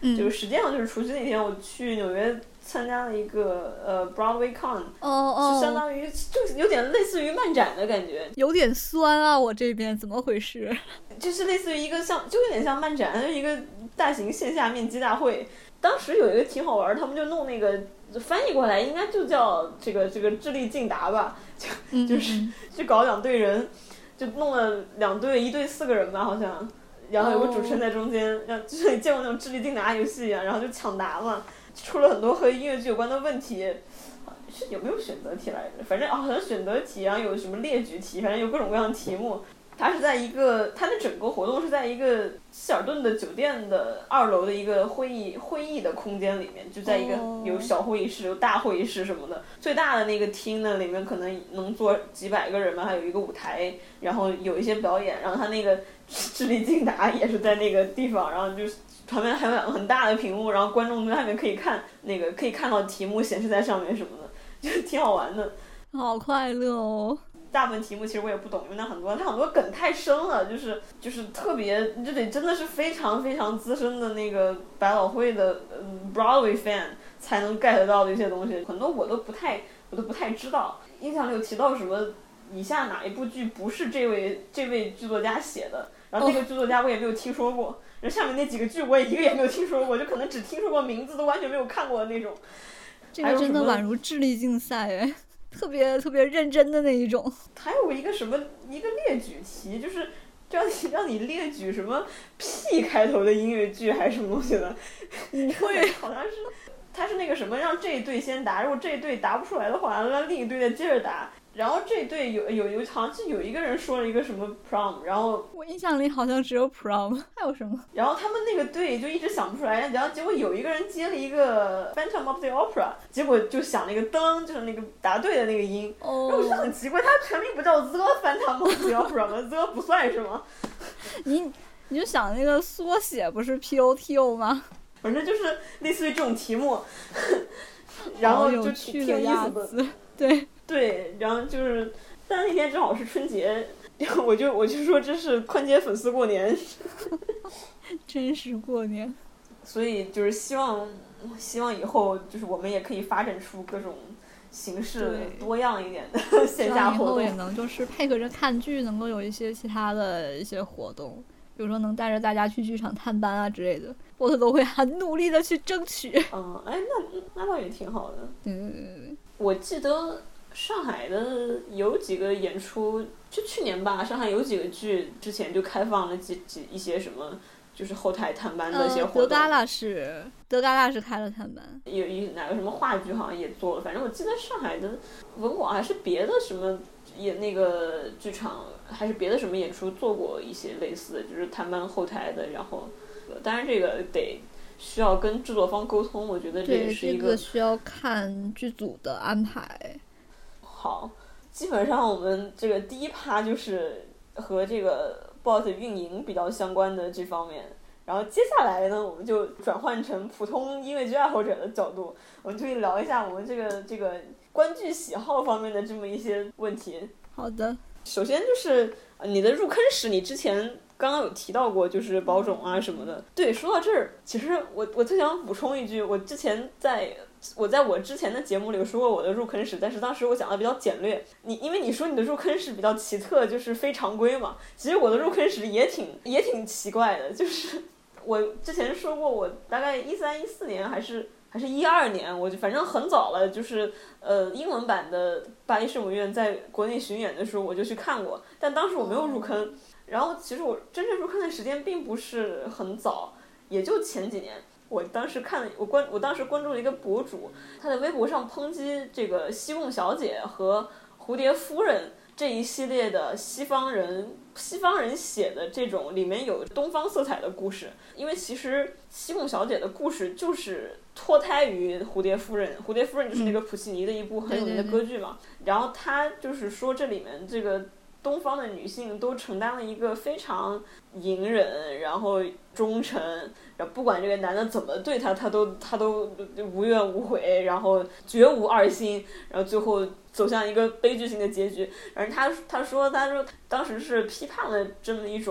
嗯， 就实际上就是除夕那天我去纽约参加了一个呃 Broadway Con， 哦哦， 就相当于就是有点类似于漫展的感觉， 有点酸啊，我这边怎么回事？ 就是类似于一个像，就有点像漫展，就是一个大型线下面基大会。当时有一个挺好玩，他们就弄那个翻译过来，应该就叫这个这个智力竞答吧，就就是去搞两队人，就弄了两队，一队四个人吧，好像，然后有个主持人在中间，让、oh. 就是你见过那种智力竞答游戏啊，然后就抢答嘛，出了很多和音乐剧有关的问题。是有没有选择题来着？反正好像选择题，然后有什么列举题，反正有各种各样的题目。它是在一个，它的整个活动是在一个希尔顿的酒店的二楼的一个会议会议的空间里面，就在一个有小会议室、有大会议室什么的。最大的那个厅呢，里面可能能坐几百个人嘛，还有一个舞台，然后有一些表演，然后它那个智力竞答也是在那个地方，然后就是旁边还有两个很大的屏幕，然后观众在下面可以看那个可以看到题目显示在上面什么的，就挺好玩的。 好快乐哦！ 大部分题目其实我也不懂，因为那很多它很多梗太深了，就是就是特别，就得真的是非常非常资深的那个百老汇的、嗯、Broadway fan 才能 get 到的一些东西，很多我都不太我都不太知道。印象里有提到什么以下哪一部剧不是这位这位剧作家写的，然后那个剧作家我也没有听说过，然后下面那几个剧我也一个也没有听说过，就可能只听说过名字，都完全没有看过的那种。 这个真的宛如智力竞赛哎。特别特别认真的那一种。 还有一个什么一个列举题，就是让你让你列举什么 P 开头的音乐剧还是什么东西的， 舞会好像是，他是那个什么让这一队先答，如果这一队答不出来的话，让另一队再接着答。然后这队有有有好像是有一个人说了一个什么 prom， 然后我印象里好像只有 prom， 还有什么？ 然后他们那个队就一直想不出来，然后结果有一个人接了一个 Phantom of the Opera， 结果就响了一个噔，就是那个答对的那个音。哦。然后我就很奇怪，他全名不叫 The Phantom of the Opera 吗 ？The 不算是吗？ 你你就想那个缩写不是 P O T O 吗？ 反正就是类似于这种题目，然后就挺有意思的。 对。 对，然后就是，但那天正好是春节，我就我就说这是宽街粉丝过年， 真是过年。 所以就是希望，希望以后就是我们也可以发展出各种形式多样一点的线下活动，以后也能就是配合着看剧，能够有一些其他的一些活动，比如说能带着大家去剧场探班啊之类的，我都会很努力的去争取。 嗯，哎，那那倒也挺好的。 嗯， 我记得。上海的有几个演出，就去年吧，上海有几个剧之前就开放了几几一些什么，就是后台探班的一些活动。 呃、德嘎拉是德嘎拉是开了探班， 有一哪个什么话剧好像也做了，反正我记得上海的文广还是别的什么也那个剧场还是别的什么演出做过一些类似的，就是探班后台的，然后当然这个得。需要跟制作方沟通，我觉得这也是一个。 对，这个需要看剧组的安排。 好，基本上我们这个第一趴就是和这个 B O S S 运营比较相关的这方面，然后接下来呢，我们就转换成普通音乐剧爱好者的角度，我们就会聊一下我们这个这个观剧喜好方面的这么一些问题。 好的， 首先就是你的入坑史，你之前刚刚有提到过，就是宝冢啊什么的。对，说到这儿，其实我我特想补充一句，我之前在。我在我之前的节目里有说过我的入坑史，但是当时我讲的比较简略。你因为你说你的入坑史比较奇特，就是非常规嘛。其实我的入坑史也挺也挺奇怪的，就是我之前说过，我大概一三一四年还是还是一二年，我就反正很早了，就是呃英文版的巴黎圣母院在国内巡演的时候我就去看过，但当时我没有入坑。然后其实我真正入坑的时间并不是很早，也就前几年。我当时看我关我当时关注了一个博主，他在微博上抨击这个西贡小姐和蝴蝶夫人这一系列的西方人西方人写的这种里面有东方色彩的故事，因为其实西贡小姐的故事就是脱胎于蝴蝶夫人，蝴蝶夫人就是那个普契尼的一部很有名的歌剧嘛，然后他就是说这里面这个东方的女性都承担了一个非常隐忍，然后忠诚，然后不管这个男的怎么对她，她都她都无怨无悔，然后绝无二心，然后最后走向一个悲剧性的结局。而他他说他说当时是批判了这么一种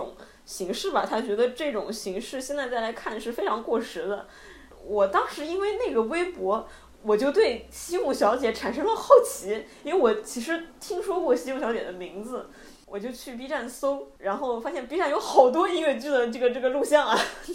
形式吧，他觉得这种形式现在再来看是非常过时的。我当时因为那个微博，我就对西木小姐产生了好奇，因为我其实听说过西木小姐的名字，我就去 B 站搜，然后发现 B 站有好多音乐剧的这个这个录像啊。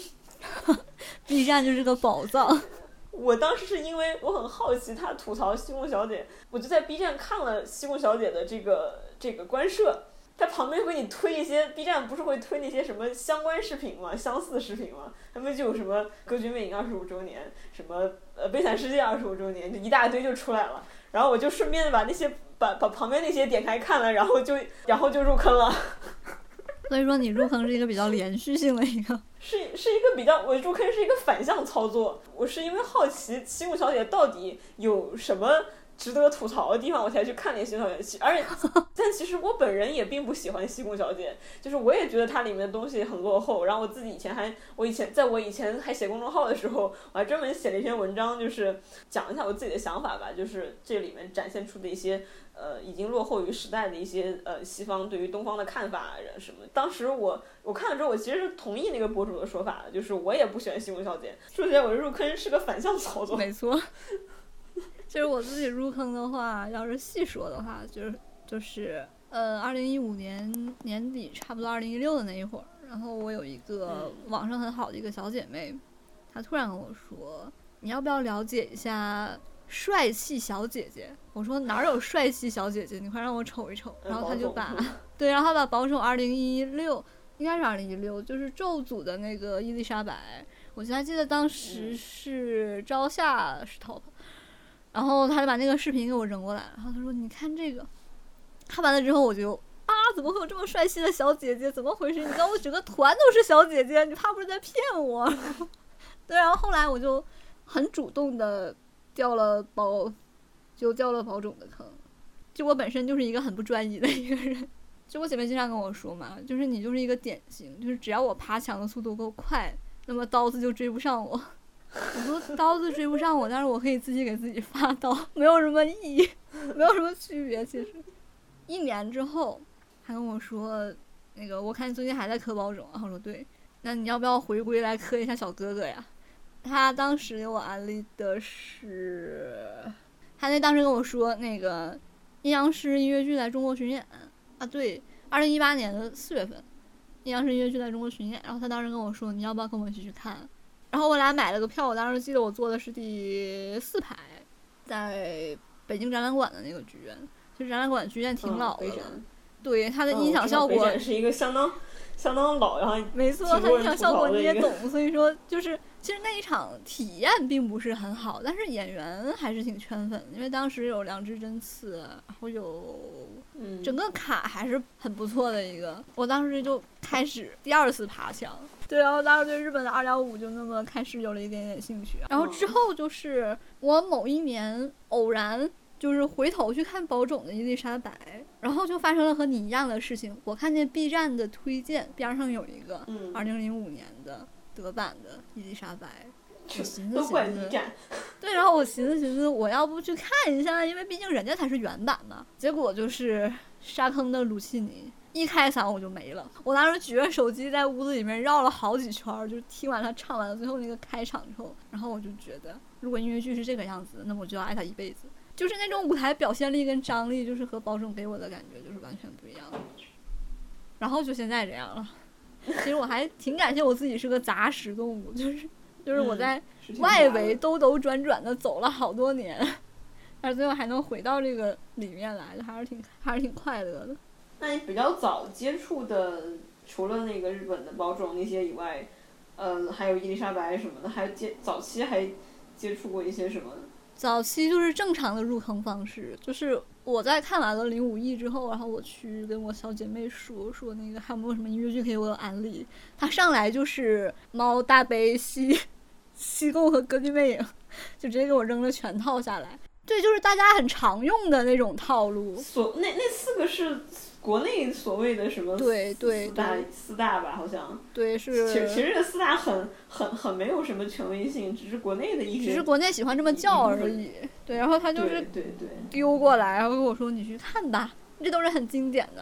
B 站就是个宝藏。 我当时是因为我很好奇她吐槽西木小姐，我就在 B 站看了西木小姐的这个这个官摄，它旁边会给你推一些 B 站不是会推那些什么相关视频吗？相似视频吗？他们就有什么《歌剧魅影》二十五周年，什么呃《悲惨世界》二十五周年，就一大堆就出来了。然后我就顺便把那些把把旁边那些点开看了，然后就然后就入坑了。 所以说你入坑是一个比较连续性的一个， 是是一个比较，我入坑是一个反向操作。我是因为好奇西木小姐到底有什么值得吐槽的地方，我才去看那些小姐。而且，但其实我本人也并不喜欢西木小姐，就是我也觉得它里面的东西很落后。然后我自己以前还，我以前在我以前还写公众号的时候，我还专门写了一篇文章，就是讲一下我自己的想法吧，就是这里面展现出的一些。呃，已经落后于时代的一些呃西方对于东方的看法什么的。当时我我看了之后，我其实是同意那个博主的说法的，就是我也不喜欢西木小姐，说起来我入坑是个反向操作。 没错。其实我自己入坑的话，要是细说的话，就是就是呃，二零一五年年底，差不多二零一六的那一会儿，然后我有一个网上很好的一个小姐妹，她突然跟我说：“你要不要了解一下？”帅气小姐姐，我说哪有帅气小姐姐？你快让我瞅一瞅。然后他就把，对，然后他把保守二零一六，应该是二零一六，就是咒组的那个伊丽莎白，我还记得当时是朝夏是 top，、嗯、然后他就把那个视频给我扔过来，然后他说你看这个，看完了之后我就啊，怎么会有这么帅气的小姐姐？怎么回事？你知道我整个团都是小姐姐，你怕不是在骗我？对，然后后来我就很主动的。掉了保，就掉了保种的坑。就我本身就是一个很不专一的一个人，就我姐妹经常跟我说嘛，就是你就是一个典型，就是只要我爬墙的速度够快，那么刀子就追不上我。我说刀子追不上我，但是我可以自己给自己发刀，没有什么意义，没有什么区别。其实一年之后，他跟我说，那个我看你最近还在磕保种，然后我说对，那你要不要回归来磕一下小哥哥呀？他当时给我安利的是，他那当时跟我说那个阴阳师音乐剧在中国巡演啊，对，二零一八年的四月份，阴阳师音乐剧在中国巡演，然后他当时跟我说你要不要跟我一起去看，然后我俩买了个票，我当时记得我坐的是第四排，在北京展览馆的那个剧院，其实展览馆剧院挺老的了，嗯、对它的音响效果、 嗯、是一个相当相当老，然后没错，它音响效果你也懂，所以说就是其实那一场体验并不是很好，但是演员还是挺圈粉，因为当时有梁枝真次，然后有整个卡还是很不错的一个。我当时就开始第二次爬墙，对，然后当时对日本的二点五就那么开始有了一点点兴趣，然后之后就是我某一年偶然。就是回头去看保种的伊丽莎白，然后就发生了和你一样的事情。我看见 B 站的推荐边上有一个二零零五年的德版的伊丽莎白，我寻思寻思，对，然后我寻思寻思，我要不去看一下，因为毕竟人家才是原版嘛。结果就是沙坑的鲁契尼一开嗓我就没了，我当时举着手机在屋子里面绕了好几圈，就听完他唱完了最后那个开场之后，然后我就觉得，如果音乐剧是这个样子，那么我就要爱他一辈子。就是那种舞台表现力跟张力，就是和保种给我的感觉就是完全不一样的。然后就现在这样了。其实我还挺感谢我自己是个杂食动物，就是就是我在外围兜兜转转的走了好多年，嗯、但是最后还能回到这个里面来，还是挺还是挺快乐的。 那你比较早接触的，除了那个日本的保种那些以外，呃，还有伊丽莎白什么的，还接早期还接触过一些什么？ 早期就是正常的入坑方式，就是我在看完了零五亿之后，然后我去跟我小姐妹说说那个还有没有什么音乐剧可以我有安利，她上来就是猫大悲西西贡和歌剧魅影，就直接给我扔了全套下来。对，就是大家很常用的那种套路。 所那那四个是国内所谓的什么？ 对对四大四大吧，好像。 对，是。 其实其实这四大很很很没有什么权威性，只是国内的一些。 只是国内喜欢这么叫而已。对，然后他就是对对对丢过来，然后跟我说你去看吧，这都是很经典的。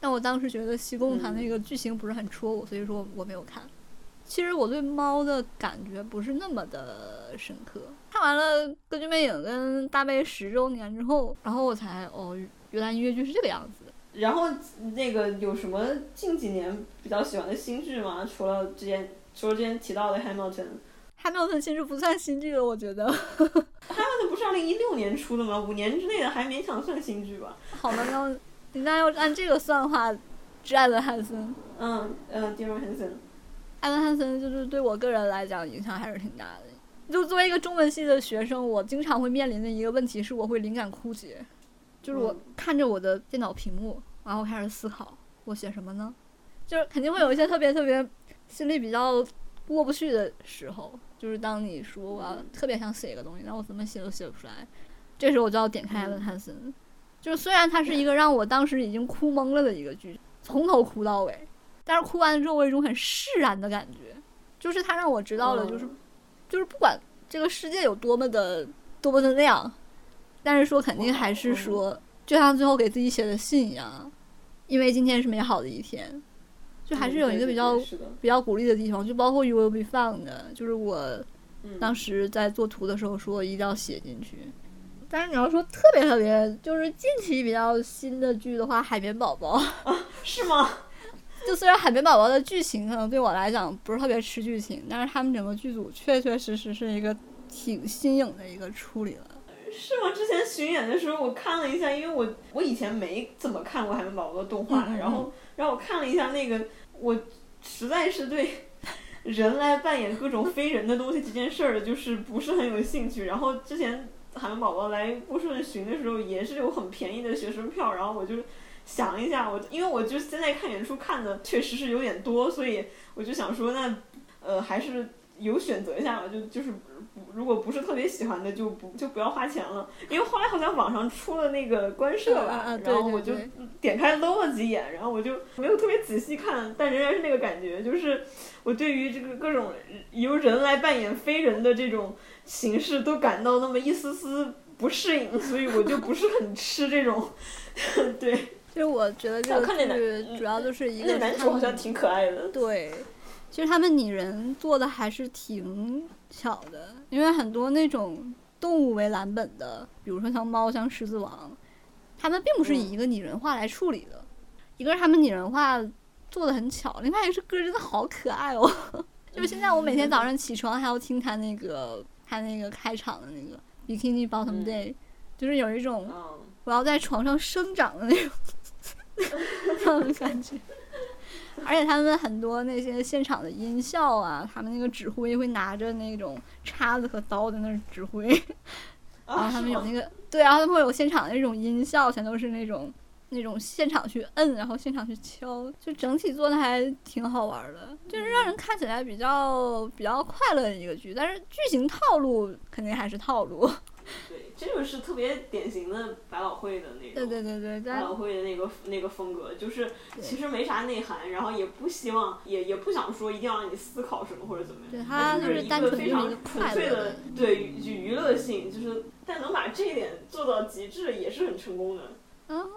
但我当时觉得西贡它那个剧情不是很戳我，所以说我没有看。其实我对猫的感觉不是那么的深刻，看完了《歌剧魅影》跟《大悲》十周年之后，然后我才哦，原来音乐剧是这个样子。 然后那个有什么近几年比较喜欢的新剧吗？除了之前除了之前提到的 Hamilton。Hamilton 其实不算新剧了，我觉得。 Hamilton 不是二零一六年出的吗？五年之内的还勉强算新剧吧。 好的，那你那要按这个算的话，是艾文汉森。 嗯嗯 ，Dear Hansen。 艾文汉森就是对我个人来讲影响还是挺大的。就作为一个中文系的学生，我经常会面临的一个问题是，我会灵感枯竭。就是我看着我的电脑屏幕，然后开始思考，我写什么呢？就是肯定会有一些特别特别心里比较过不去的时候，就是当你说我要特别想写一个东西，但我怎么写都写不出来，这时候我就要点开艾文汉森。就是虽然它是一个让我当时已经哭懵了的一个剧，从头哭到尾。但是哭完之后我有一种很释然的感觉，就是它让我知道了，就是、嗯、就是不管这个世界有多么的多么的亮，但是说肯定还是说，就像最后给自己写的信一样，因为今天是美好的一天，就还是有一个比较、嗯、比较鼓励的地方，就包括 You Will Be Found， 就是我当时在做图的时候说一定要写进去。但是你要说特别特别就是近期比较新的剧的话，海绵宝宝、 啊、是吗？ 就虽然海绵宝宝的剧情可能对我来讲不是特别吃剧情，但是他们整个剧组确确实实是一个挺新颖的一个处理了。 是吗？之前巡演的时候我看了一下，因为我我以前没怎么看过海绵宝宝的动画、嗯嗯嗯、然后然后我看了一下那个，我实在是对人来扮演各种非人的东西这件事儿就是不是很有兴趣。然后之前海绵宝宝来波士顿巡的时候也是有很便宜的学生票，然后我就想一下，我因为我就现在看演出看的确实是有点多，所以我就想说那呃还是有选择一下吧，就就是如果不是特别喜欢的就不就不要花钱了。因为后来好像网上出了那个官摄吧、 啊啊、 然后我就点开搂了几眼，然后我就没有特别仔细看，但仍然是那个感觉，就是我对于这个各种由人来扮演非人的这种形式都感到那么一丝丝不适应，所以我就不是很吃这种对。 其实我觉得这个剧主要就是一个男主好像挺可爱的。 对，其实他们拟人做的还是挺巧的，因为很多那种动物为蓝本的，比如说像猫像狮子王，他们并不是以一个拟人化来处理的、嗯、一个是他们拟人化做的很巧，另外一个是歌真的好可爱哦就是现在我每天早上起床还要听他那个他那个开场的那个 Bikini Bottom Day、嗯、就是有一种我要在床上生长的那种那种感觉。而且他们很多那些现场的音效啊，他们那个指挥会拿着那种叉子和刀在那儿指挥，然后他们有那个对，然后他们会有现场的那种音效，全都是那种那种现场去摁，然后现场去敲，就整体做的还挺好玩的，就是让人看起来比较比较快乐的一个剧，但是剧情套路肯定还是套路。 对，这个是特别典型的百老汇的那个， 对对对对， 百老汇的那个那个风格，就是其实没啥内涵，然后也不希望，也也不想说一定要让你思考什么或者怎么样， 对，它就是一个非常纯粹的对娱娱乐性，就是但能把这一点做到极致也是很成功的。 然后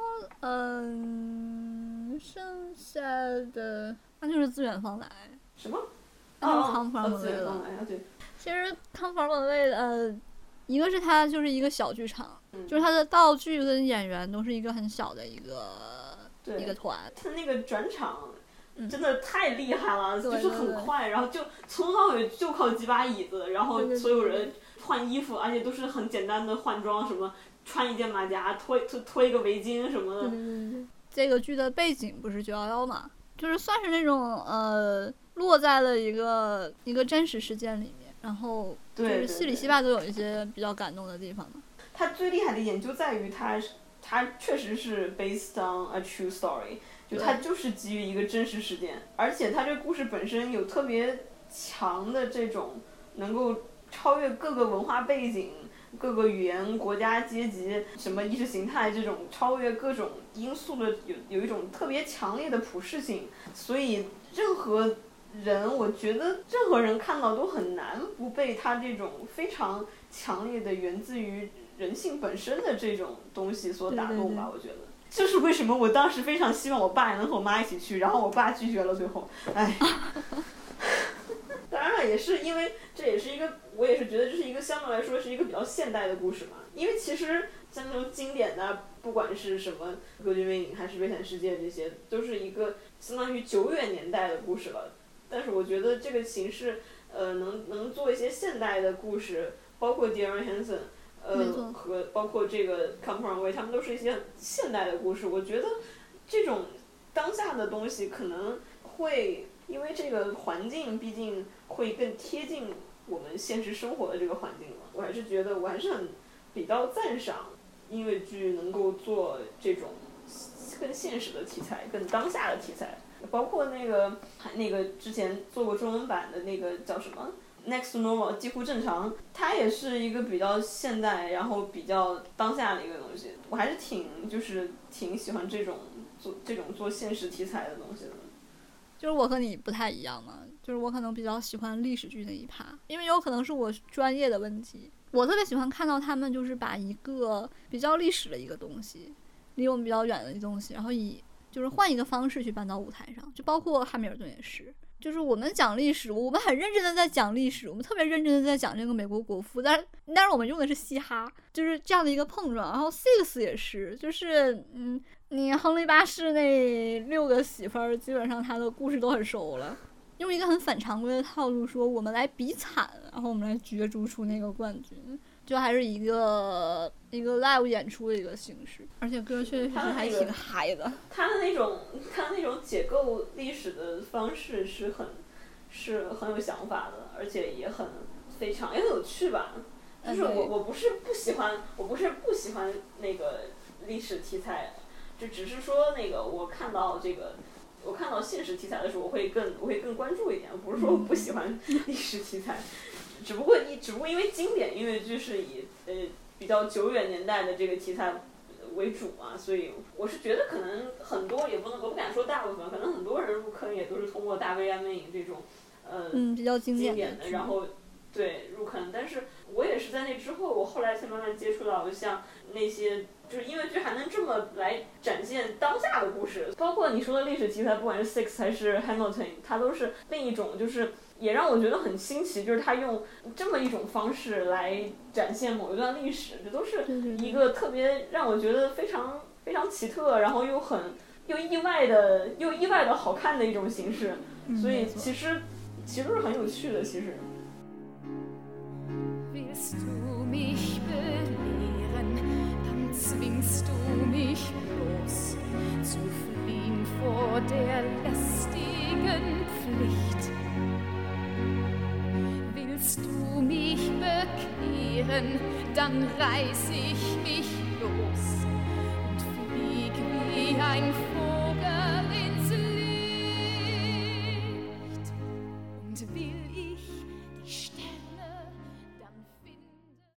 嗯，剩下的那就是资源方来。 什么？ 那就是康方资源方来啊，对。 其实康方本位呃。一个是它就是一个小剧场、 嗯、 就是它的道具跟演员都是一个很小的一个一个团。 它那个转场真的太厉害了、嗯、就是很快， 对对对， 然后就从头到尾就靠几把椅子，然后所有人换衣服，而且都是很简单的换装，什么穿一件马甲，脱脱脱一个围巾什么的。 对对对，这个剧的背景不是九一一嘛，就是算是那种呃落在了一个一个真实事件里面。然后就是戏里戏外都有一些比较感动的地方嘛。 他最厉害的一点就在于他，他确实是 based on a true story， 就他就是基于一个真实事件，而且他这个故事本身有特别强的这种能够超越各个文化背景、各个语言、国家、阶级、什么意识形态这种超越各种因素的有有一种特别强烈的普适性，所以任何人我觉得任何人看到都很难不被他这种非常强烈的源自于人性本身的这种东西所打动吧。对对对，我觉得这是为什么我当时非常希望我爸也能和我妈一起去，然后我爸拒绝了，最后，哎。当然了，也是因为这也是一个，我也是觉得这是一个相对来说是一个比较现代的故事嘛。因为其实像这种经典的，不管是什么《歌剧魅影》还是《悲惨世界》，这些都是一个相当于久远年代的故事了。但是我觉得这个形式，呃，能能做一些现代的故事，包括 Dear Evan Hansen， 呃，和包括这个 Come From Away， 他们都是一些现代的故事。我觉得这种当下的东西可能会。因为这个环境毕竟会更贴近我们现实生活的这个环境嘛，我还是觉得我还是很比较赞赏音乐剧能够做这种更现实的题材、更当下的题材，包括那个那个之前做过中文版的那个叫什么 Next to Normal 几乎正常，它也是一个比较现代，然后比较当下的一个东西，我还是挺就是挺喜欢这种做这种做现实题材的东西的。 就是我和你不太一样嘛，就是我可能比较喜欢历史剧那一趴，因为有可能是我专业的问题，我特别喜欢看到他们就是把一个比较历史的一个东西，离我们比较远的一个东西，然后以就是换一个方式去搬到舞台上，就包括汉密尔顿也是，就是我们讲历史，我们很认真的在讲历史，我们特别认真的在讲这个美国国父，但是但是我们用的是嘻哈，就是这样的一个碰撞。然后 Six 也是，就是嗯。你亨利八世那六个媳妇儿，基本上他的故事都很熟了，用一个很反常规的套路说我们来比惨，然后我们来角逐出那个冠军，就还是一个一个 live 演出的一个形式，而且歌确实还挺嗨的。 他的那种他的那种解构历史的方式是很是很有想法的，而且也很非常也很有趣吧。就是我我不是不喜欢我不是不喜欢那个历史题材。就只是说那个我看到这个我看到现实题材的时候我会更我会更关注一点，不是说我不喜欢历史题材，只不过一只不过因为经典音乐剧是以呃比较久远年代的这个题材为主嘛，所以我是觉得可能很多也不能我不敢说大部分，可能很多人入坑也都是通过大卫安魅影这种呃嗯比较经典 的, 典的然后对入坑，但是我也是在那之后我后来才慢慢接触到像那些就是音乐剧还能这么来展现当下的故事，包括你说的历史题材，不管是 Six 还是 Hamilton， 它都是另一种，就是也让我觉得很新奇，就是他用这么一种方式来展现某一段历史，这都是一个特别让我觉得非常非常奇特，然后又很又意外的又意外的好看的一种形式，所以其实其实是很有趣的，其实。 Willst du mich belehren, dann zwingst du mich bloß zu fliehen vor der lästigen Pflicht. Willst du mich bekehren, dann reiß ich mich los und flieg wie ein